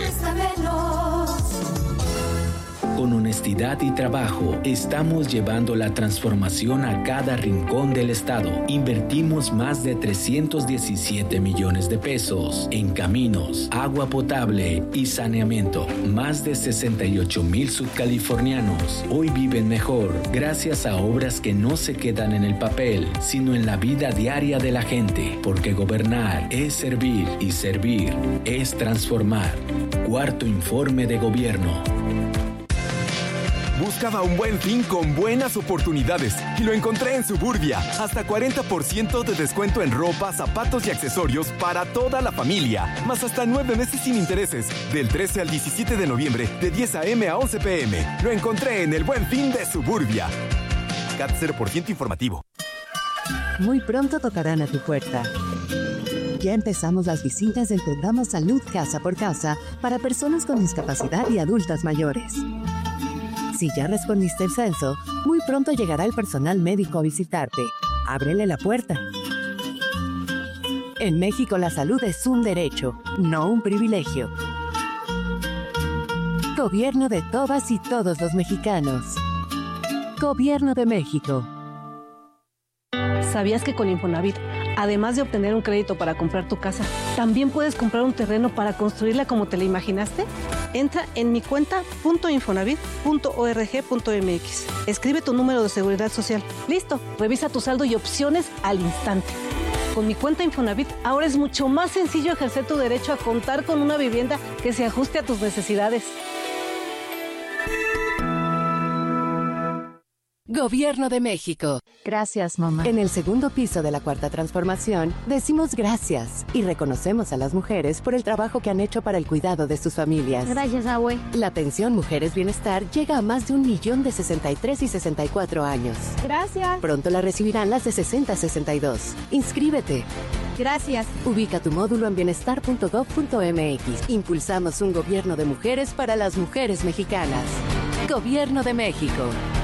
Con honestidad y trabajo, estamos llevando la transformación a cada rincón del estado. Invertimos más de 317 millones de pesos en caminos, agua potable y saneamiento. Más de 68,000 subcalifornianos hoy viven mejor gracias a obras que no se quedan en el papel, sino en la vida diaria de la gente. Porque gobernar es servir y servir es transformar. Cuarto informe de gobierno. Buscaba un Buen Fin con buenas oportunidades y lo encontré en Suburbia. Hasta 40% de descuento en ropa, zapatos y accesorios para toda la familia. Más hasta 9 meses sin intereses. Del 13 al 17 de noviembre, de 10 a.m. a 11 p.m. Lo encontré en el Buen Fin de Suburbia. CAT 0% informativo. Muy pronto tocarán a tu puerta. Ya empezamos las visitas del programa Salud Casa por Casa para personas con discapacidad y adultas mayores. Si ya respondiste el censo, muy pronto llegará el personal médico a visitarte. Ábrele la puerta. En México la salud es un derecho, no un privilegio. Gobierno de todas y todos los mexicanos. Gobierno de México. ¿Sabías que con Infonavit, además de obtener un crédito para comprar tu casa, también puedes comprar un terreno para construirla como te la imaginaste? Entra en mi cuenta.infonavit.org.mx. Escribe tu número de seguridad social. Listo, revisa tu saldo y opciones al instante. Con mi cuenta Infonavit, ahora es mucho más sencillo ejercer tu derecho a contar con una vivienda que se ajuste a tus necesidades. Gobierno de México. Gracias, mamá. En el segundo piso de la Cuarta Transformación, decimos gracias y reconocemos a las mujeres por el trabajo que han hecho para el cuidado de sus familias. Gracias, abue. La pensión Mujeres Bienestar llega a más de 1 millón de 63 y 64 años. Gracias. Pronto la recibirán las de 60 a 62. Inscríbete. Gracias. Ubica tu módulo en bienestar.gov.mx. Impulsamos un gobierno de mujeres para las mujeres mexicanas. Gobierno de México.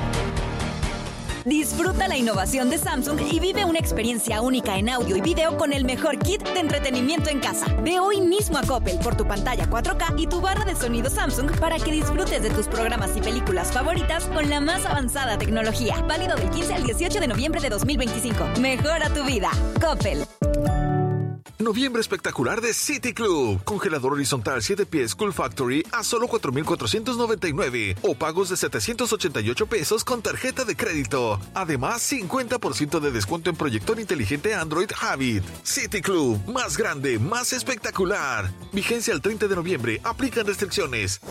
Disfruta la innovación de Samsung y vive una experiencia única en audio y video con el mejor kit de entretenimiento en casa. Ve hoy mismo a Coppel por tu pantalla 4K y tu barra de sonido Samsung para que disfrutes de tus programas y películas favoritas con la más avanzada tecnología. Válido del 15 al 18 de noviembre de 2025. Mejora tu vida. Coppel. Noviembre espectacular de City Club. Congelador horizontal 7 pies Cool Factory a solo 4,499 o pagos de 788 pesos con tarjeta de crédito. Además, 50% de descuento en proyector inteligente Android Habit. City Club, más grande, más espectacular. Vigencia al 30 de noviembre. Aplican restricciones.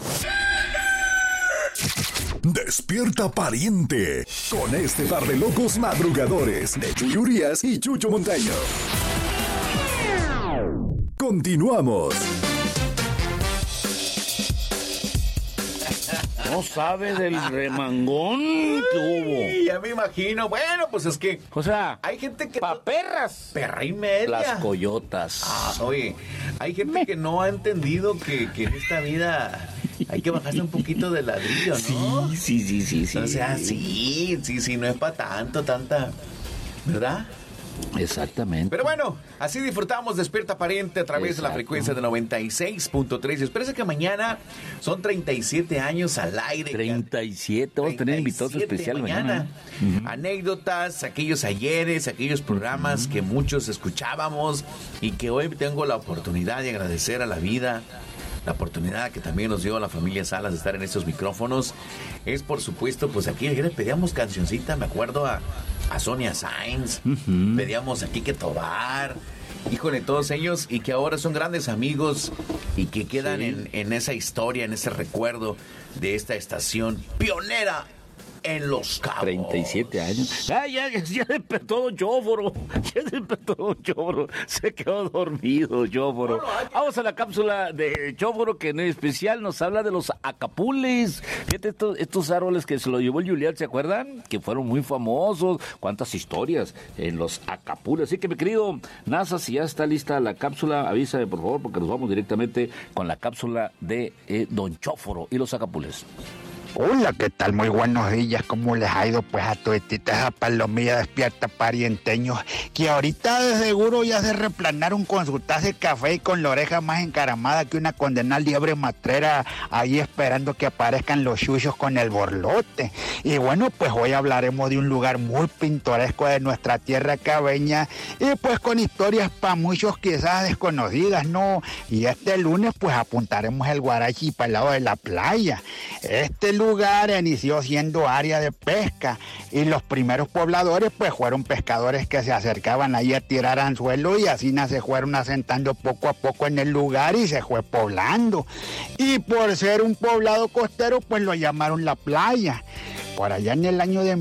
Despierta pariente con este par de locos madrugadores de Chuy Urias y Chucho Montaño. Continuamos. No sabe del remangón que hubo. Ya me imagino. Bueno, pues es que... O sea, hay gente que... Pa' perras. Perra y media. Las coyotas. Oye, hay gente que no ha entendido que en esta vida... Hay que bajarse un poquito de ladrillo, ¿no? Sí. O sea, sí, no es para tanta... ¿Verdad? Exactamente. Pero bueno, así disfrutamos Despierta Pariente a través de la frecuencia de 96.3. Espérese que mañana son 37 años al aire. 37, vamos a tener invitados especiales mañana. Anécdotas, aquellos ayeres, aquellos programas que muchos escuchábamos y que hoy tengo la oportunidad de agradecer a la vida. La oportunidad que también nos dio a la familia Salas de estar en estos micrófonos es, por supuesto, pues aquí le pedíamos cancioncita, me acuerdo a Sonia Sainz, pedíamos a Quique Tobar, híjole, todos ellos, y que ahora son grandes amigos y que quedan en esa historia, en ese recuerdo de esta estación pionera en Los Cabos. 37 años. Ya despertó Don Chóforo. Se quedó dormido, Chóforo. Vamos a la cápsula de Chóforo, que en especial nos habla de los acapules. Fíjate, estos árboles que se los llevó el Julián, ¿se acuerdan? Que fueron muy famosos. Cuántas historias en los acapules. Así que, mi querido NASA, si ya está lista la cápsula, avísame, por favor, porque nos vamos directamente con la cápsula de Don Chóforo y los acapules. Hola, ¿qué tal? Muy buenos días. ¿Cómo les ha ido? Pues a todititas esa palomilla despierta parienteños, que ahorita de seguro ya se replanaron con su taza de café y con la oreja más encaramada que una condenada liebre matrera, ahí esperando que aparezcan los chuchos con el borlote. Y bueno, pues hoy hablaremos de un lugar muy pintoresco de nuestra tierra cabeña y pues con historias para muchos quizás desconocidas, ¿no? Y este lunes pues apuntaremos el Guarachi para el lado de la playa. Este lugar inició siendo área de pesca y los primeros pobladores pues fueron pescadores que se acercaban ahí a tirar anzuelo y así se fueron asentando poco a poco en el lugar y se fue poblando. Y por ser un poblado costero pues lo llamaron La Playa. por allá en el año de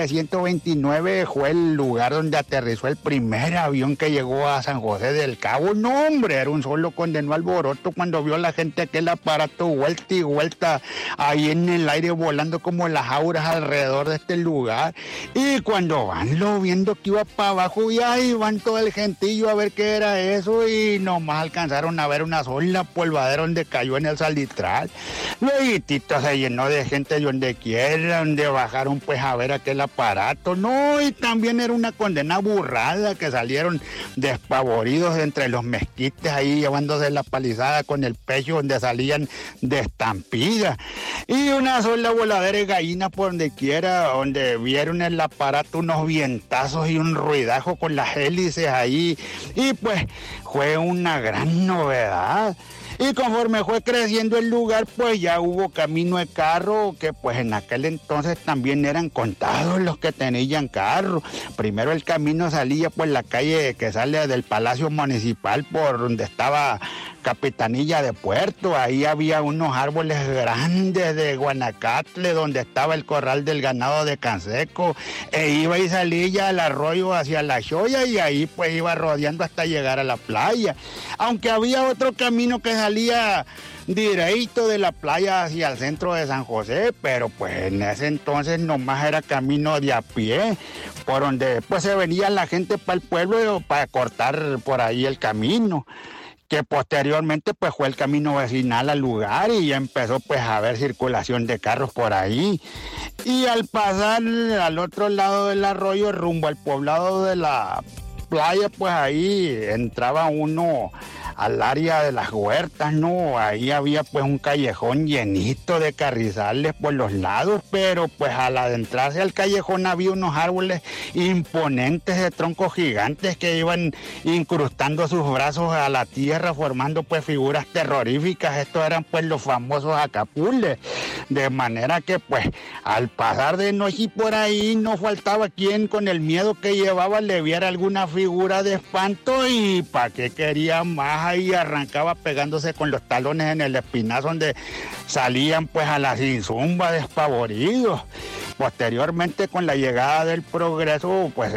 1929 fue el lugar donde aterrizó el primer avión que llegó a San José del Cabo. No, hombre, era un solo condenó alboroto cuando vio la gente aquel aparato vuelta y vuelta ahí en el aire volando como las auras alrededor de este lugar. Y cuando van lo viendo que iba para abajo y ahí van todo el gentillo a ver qué era eso y nomás alcanzaron a ver una sola polvadera donde cayó en el salitral. Luego se llenó de gente de donde quiera, donde bajaron pues a ver aquel aparato. No, y también era una condena burrada que salieron despavoridos entre los mezquites ahí llevándose la palizada con el pecho donde salían de estampida. Y una sola voladera de gallina por donde quiera, donde vieron el aparato unos vientazos y un ruidajo con las hélices ahí. Y pues fue una gran novedad. Y conforme fue creciendo el lugar, pues ya hubo camino de carro, que pues en aquel entonces también eran contados los que tenían carro. Primero el camino salía por la calle que sale del Palacio Municipal, por donde estaba Capitanilla de Puerto. Ahí había unos árboles grandes de Guanacatle, donde estaba el corral del ganado de Canseco. E iba y salía al arroyo hacia La Choya y ahí pues iba rodeando hasta llegar a la playa. Aunque había otro camino que salía directo de la playa hacia el centro de San José, pero pues en ese entonces nomás era camino de a pie, por donde pues se venía la gente para el pueblo para cortar por ahí el camino, que posteriormente pues fue el camino vecinal al lugar y ya empezó pues a haber circulación de carros por ahí. Y al pasar al otro lado del arroyo rumbo al poblado de la playa, pues ahí entraba uno al área de las huertas, ¿no? Ahí había pues un callejón llenito de carrizales por los lados, pero pues al adentrarse al callejón había unos árboles imponentes de troncos gigantes que iban incrustando sus brazos a la tierra, formando pues figuras terroríficas. Estos eran pues los famosos acapules, de manera que pues al pasar de noche por ahí no faltaba quien con el miedo que llevaba le viera alguna figura de espanto y para qué quería más, ahí arrancaba pegándose con los talones en el espinazo donde salían pues a la cinzumba despavoridos. Posteriormente, con la llegada del progreso, pues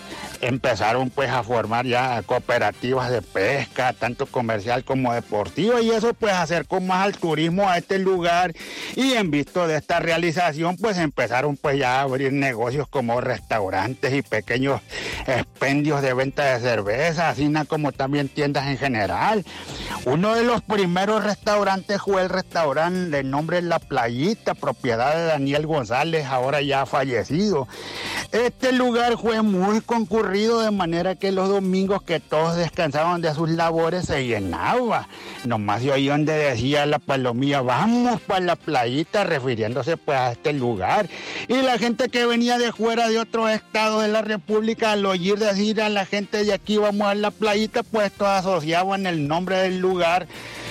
empezaron pues a formar ya cooperativas de pesca, tanto comercial como deportiva, y eso pues acercó más al turismo a este lugar, y en visto de esta realización pues empezaron pues ya a abrir negocios como restaurantes y pequeños expendios de venta de cerveza, así como también tiendas en general. Uno de los primeros restaurantes fue el restaurante de nombre La Playita, propiedad de Daniel González, ahora ya fallecido. Este lugar fue muy concurrido, de manera que los domingos que todos descansaban de sus labores se llenaba. Nomás yo ahí donde decía la palomilla, vamos para La Playita, refiriéndose pues a este lugar. Y la gente que venía de fuera de otros estados de la República, al oír decir a la gente de aquí vamos a La Playita, pues todos asociaban el nombre del lugar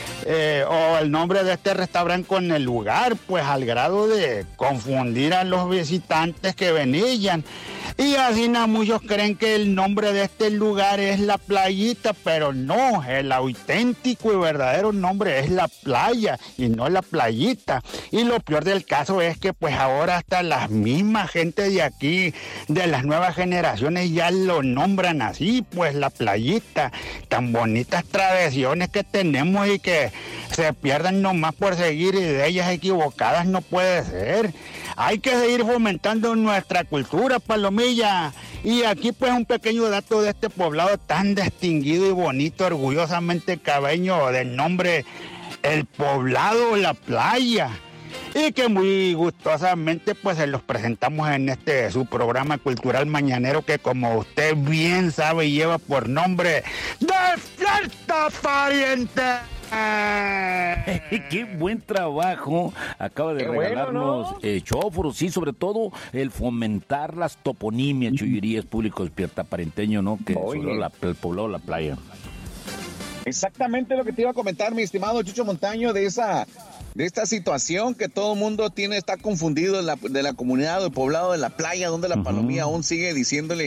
o el nombre de este restaurante con el lugar, pues al grado de confundir a los visitantes que venían. Y así muchos creen que el nombre de este lugar es La Playita, pero no, el auténtico y verdadero nombre es La Playa y no La Playita. Y lo peor del caso es que pues ahora hasta las mismas gente de aquí, de las nuevas generaciones, ya lo nombran así, pues La Playita. Tan bonitas tradiciones que tenemos y que se pierdan nomás por seguir ideas equivocadas, no puede ser. Hay que seguir fomentando nuestra cultura, Palomilla. Y aquí pues un pequeño dato de este poblado tan distinguido y bonito, orgullosamente cabeño, del nombre El Poblado La Playa. Y que muy gustosamente pues se los presentamos en su programa cultural mañanero, que como usted bien sabe lleva por nombre Despierta Pariente. Qué buen trabajo acaba de regalarnos Chóforo, sí, sobre todo el fomentar las toponimias, chullerías, público despierta parenteño, ¿no? Que sobre el poblado La Playa. Exactamente lo que te iba a comentar, mi estimado Chucho Montaño, de esta situación que todo el mundo está confundido de la comunidad del poblado de La Playa, donde la palomía aún sigue diciéndole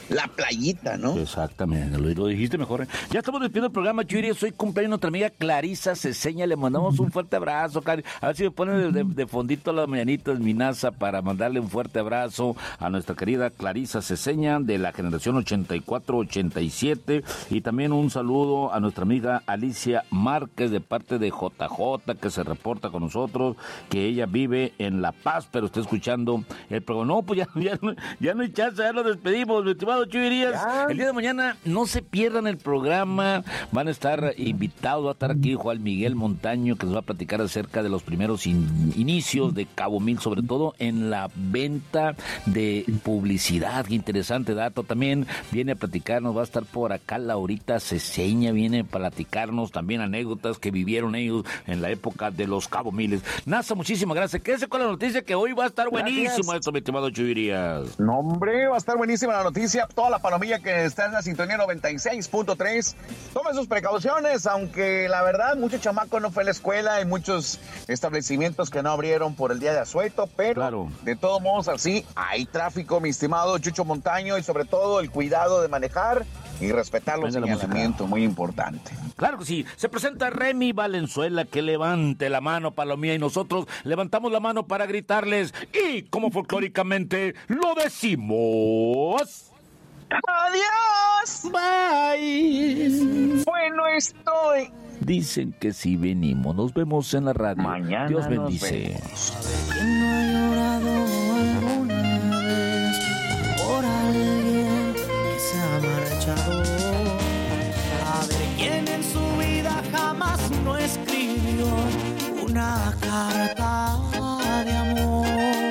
la playita, ¿no? Exactamente, lo dijiste mejor. Ya estamos despidiendo el programa, Chuyuri. Soy cumpleaños de nuestra amiga Clarisa Ceseña. Le mandamos un fuerte abrazo, Cari. A ver si me ponen de fondito las mañanitas, Minaza, para mandarle un fuerte abrazo a nuestra querida Clarisa Ceseña de la generación 84-87. Y también un saludo a nuestra amiga Alicia Márquez de parte de JJ, que se reporta con nosotros, que ella vive en La Paz, pero está escuchando el programa. No, pues ya no hay chance, ya nos despedimos, mi estimado Chuyurías. El día de mañana no se pierdan el programa, van a estar invitados, va a estar aquí Juan Miguel Montaño, que nos va a platicar acerca de los primeros inicios de Cabo Mil, sobre todo en la venta de publicidad. Qué interesante dato. También viene a platicarnos, va a estar por acá Laurita Ceseña, viene a platicarnos también anécdotas que vivieron ellos en la época de los Cabo Miles. Nasa, muchísimas gracias. Quédese con la noticia que hoy va a estar buenísimo esto, mi estimado Chuyurías. No, hombre, va a estar buenísima la noticia. Toda la palomilla que está en la sintonía 96.3. Tomen sus precauciones, aunque la verdad, mucho chamaco no fue a la escuela. Hay muchos establecimientos que no abrieron por el día de asueto, pero claro, de todos modos, así hay tráfico, mi estimado Chucho Montaño, y sobre todo el cuidado de manejar y respetar los señalamientos, muy importante. Claro que sí. Se presenta Remy Valenzuela, que levante la mano, palomía, y nosotros levantamos la mano para gritarles, y como folclóricamente lo decimos... ¡Adiós! ¡Bye! Bueno, estoy... Dicen que si venimos, nos vemos en la radio. Mañana Dios bendice. ¿Quién no ha llorado alguna vez por alguien que se ha marchado? A ver, ¿quién en su vida jamás no escribió una carta de amor?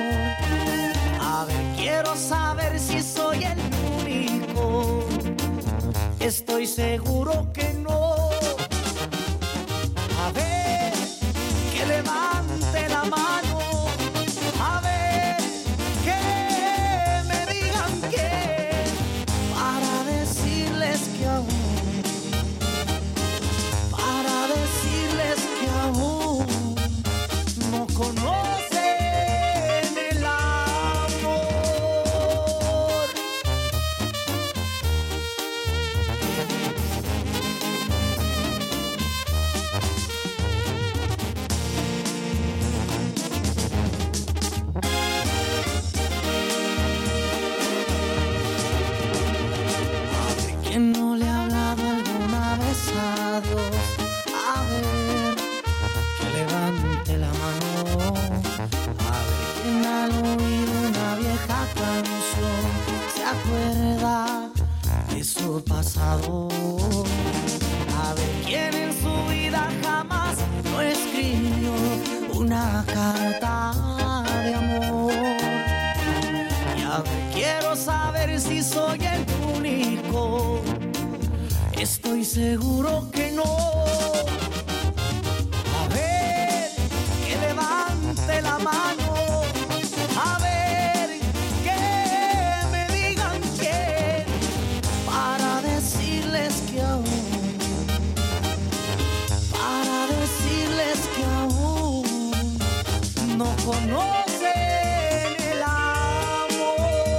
A ver, quiero saber si soy el único. Estoy seguro que no. A ver, que levante la mano. A ver, que me digan que, para decirles que aún, para decirles que aún no conocen el amor. ¿Quién no le ha hablado alguna vez a Dios? A ver, que levante la mano. A ver, ¿quién al oír una vieja canción se acuerda de su pasado? A ver, ¿quién en su vida jamás no escribió una carta de amor? Y a ver, quiero saber si soy el único. Estoy seguro que no. A ver, que levante la mano. A ver, que me digan quién, para decirles que aún, para decirles que aún no conocen el amor.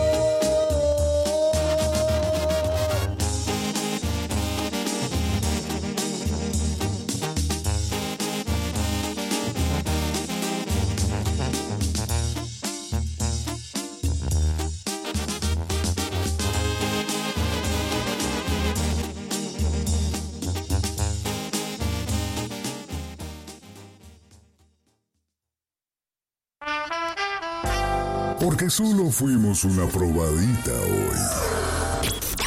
Porque solo fuimos una probadita hoy.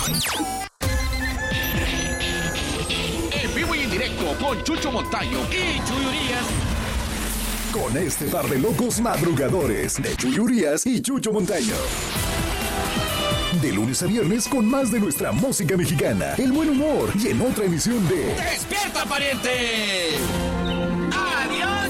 En vivo y en directo con Chucho Montaño y Chuyurías. Con este par de locos madrugadores de Chuyurías y Chucho Montaño. De lunes a viernes con más de nuestra música mexicana, el buen humor y en otra emisión de ¡Despierta, pariente! ¡Adiós!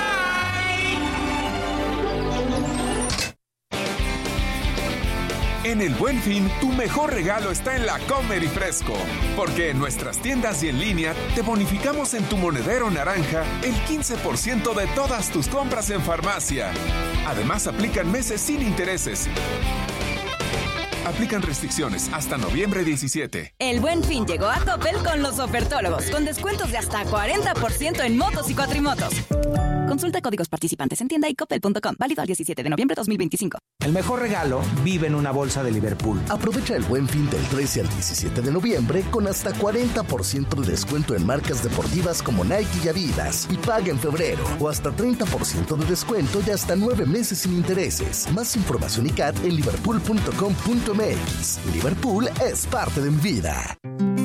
En el Buen Fin, tu mejor regalo está en la Comer y Fresco, porque en nuestras tiendas y en línea te bonificamos en tu monedero naranja el 15% de todas tus compras en farmacia. Además, aplican meses sin intereses. Aplican restricciones hasta noviembre 17. El Buen Fin llegó a Coppel con los ofertólogos, con descuentos de hasta 40% en motos y cuatrimotos. Consulta códigos participantes en tienda y coppel.com. Válido al 17 de noviembre de 2025. El mejor regalo vive en una bolsa de Liverpool. Aprovecha el Buen Fin del 13 al 17 de noviembre con hasta 40% de descuento en marcas deportivas como Nike y Adidas. Y paga en febrero. O hasta 30% de descuento y hasta 9 meses sin intereses. Más información y CAT en liverpool.com.mx. Liverpool es parte de mi vida.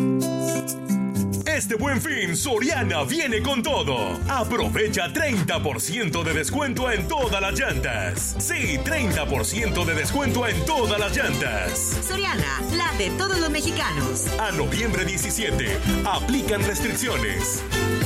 Este Buen Fin, Soriana viene con todo. Aprovecha 30% de descuento en todas las llantas. Sí, 30% de descuento en todas las llantas. Soriana, la de todos los mexicanos. A noviembre 17, aplican restricciones.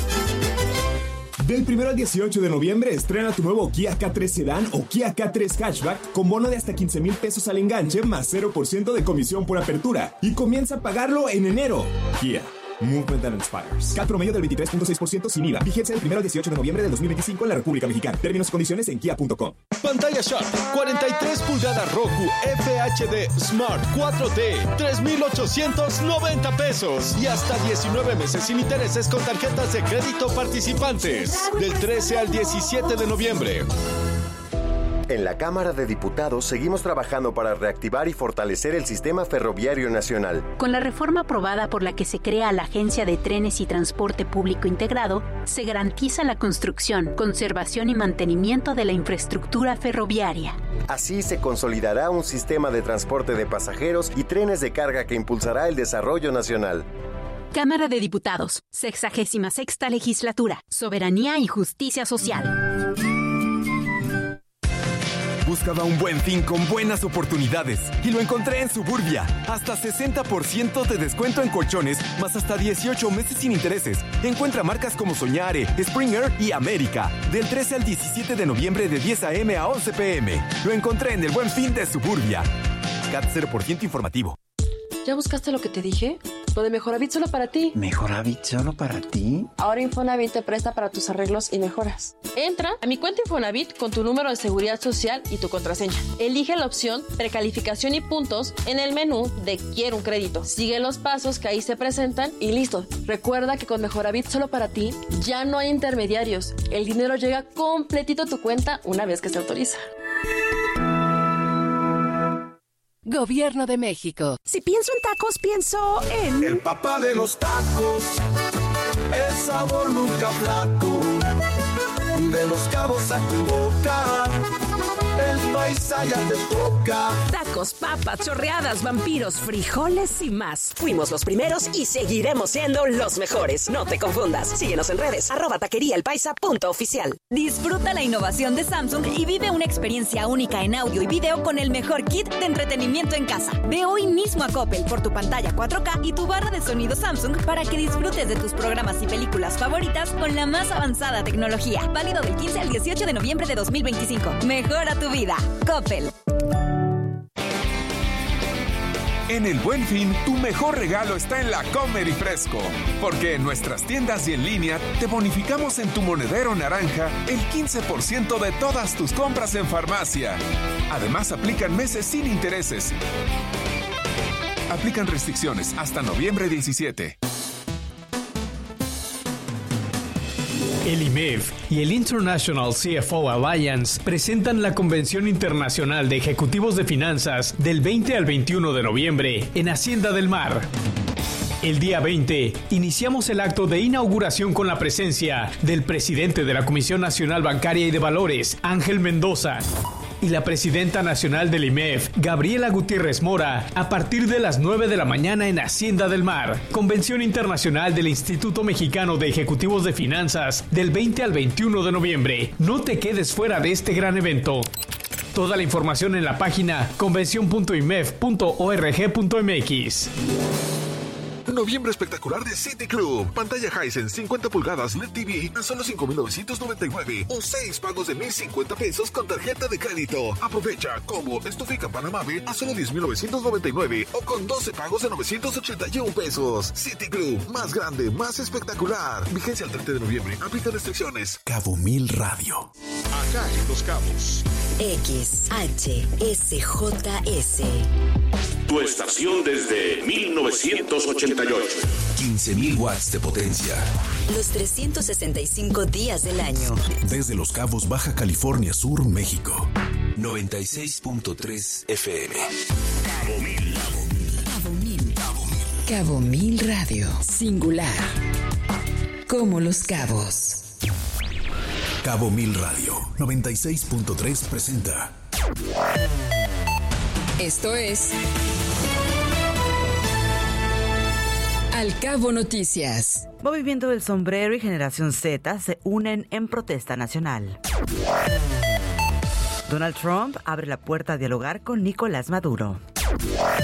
Del 1 al 18 de noviembre estrena tu nuevo Kia K3 Sedan o Kia K3 Hatchback con bono de hasta 15,000 pesos al enganche más 0% de comisión por apertura y comienza a pagarlo en enero. Kia. Movement that inspires. CAT promedio del 23.6% sin IVA. Vigencia del 1 al 18 de noviembre de 2025 en la República Mexicana. Términos y condiciones en kia.com. Pantalla Sharp 43 pulgadas Roku FHD Smart 4T 3,890 pesos y hasta 19 meses sin intereses con tarjetas de crédito participantes. Del 13 al 17 de noviembre. En la Cámara de Diputados seguimos trabajando para reactivar y fortalecer el sistema ferroviario nacional. Con la reforma aprobada por la que se crea la Agencia de Trenes y Transporte Público Integrado, se garantiza la construcción, conservación y mantenimiento de la infraestructura ferroviaria. Así se consolidará un sistema de transporte de pasajeros y trenes de carga que impulsará el desarrollo nacional. Cámara de Diputados, 66ª Legislatura, Soberanía y Justicia Social. Buscaba un buen fin con buenas oportunidades y lo encontré en Suburbia. Hasta 60% de descuento en colchones, más hasta 18 meses sin intereses. Encuentra marcas como Soñare, Springer y América. Del 13 al 17 de noviembre de 10 a.m. a 11 p.m. Lo encontré en el Buen Fin de Suburbia. CAT 0% informativo. ¿Ya buscaste lo que te dije? Lo de Mejoravit solo para ti. ¿Mejoravit solo para ti? Ahora Infonavit te presta para tus arreglos y mejoras. Entra a mi cuenta Infonavit con tu número de seguridad social y tu contraseña. Elige la opción Precalificación y puntos en el menú de Quiero un crédito. Sigue los pasos que ahí se presentan y listo. Recuerda que con Mejoravit solo para ti ya no hay intermediarios. El dinero llega completito a tu cuenta una vez que se autoriza. Gobierno de México. Si pienso en tacos, pienso en... El papá de los tacos, el sabor nunca flaco, de Los Cabos a tu boca, el paisa ya te toca. Tacos, papas, chorreadas, vampiros, frijoles y más. Fuimos los primeros y seguiremos siendo los mejores. No te confundas. Síguenos en redes, @taqueriaelpaisa.oficial. Disfruta la innovación de Samsung y vive una experiencia única en audio y video con el mejor kit de entretenimiento en casa. Ve hoy mismo a Coppel por tu pantalla 4K y tu barra de sonido Samsung para que disfrutes de tus programas y películas favoritas con la más avanzada tecnología. Válido del 15 al 18 de noviembre de 2025. Mejora tu vida. Coppel. En el Buen Fin, tu mejor regalo está en la Comer y Fresco. Porque en nuestras tiendas y en línea te bonificamos en tu monedero naranja el 15% de todas tus compras en farmacia. Además, aplican meses sin intereses. Aplican restricciones hasta noviembre 17. El IMEF y el International CFO Alliance presentan la Convención Internacional de Ejecutivos de Finanzas del 20 al 21 de noviembre en Hacienda del Mar. El día 20, iniciamos el acto de inauguración con la presencia del presidente de la Comisión Nacional Bancaria y de Valores, Ángel Mendoza, y la presidenta nacional del IMEF, Gabriela Gutiérrez Mora, a partir de las 9 de la mañana en Hacienda del Mar. Convención Internacional del Instituto Mexicano de Ejecutivos de Finanzas del 20 al 21 de noviembre. No te quedes fuera de este gran evento. Toda la información en la página convención.imef.org.mx. Noviembre espectacular de City Club. Pantalla Hisense 50 pulgadas LED TV a solo 5,999 o 6 pagos de 1,050 pesos con tarjeta de crédito. Aprovecha combo estufa y campana Mave a solo 10,999 o con 12 pagos de 981 pesos. City Club, más grande, más espectacular. Vigencia al 30 de noviembre. Aplica restricciones. Cabo Mil Radio. Acá en Los Cabos. XHSJS. Tu estación desde 1988. 15.000 watts de potencia. Los 365 días del año. Desde Los Cabos, Baja California Sur, México. 96.3 FM. Cabo Mil. Cabo Mil Radio. Singular. Como Los Cabos. Cabo Mil Radio 96.3 presenta. Esto es Al Cabo Noticias. Movimiento del Sombrero y Generación Z se unen en protesta nacional. Donald Trump abre la puerta a dialogar con Nicolás Maduro.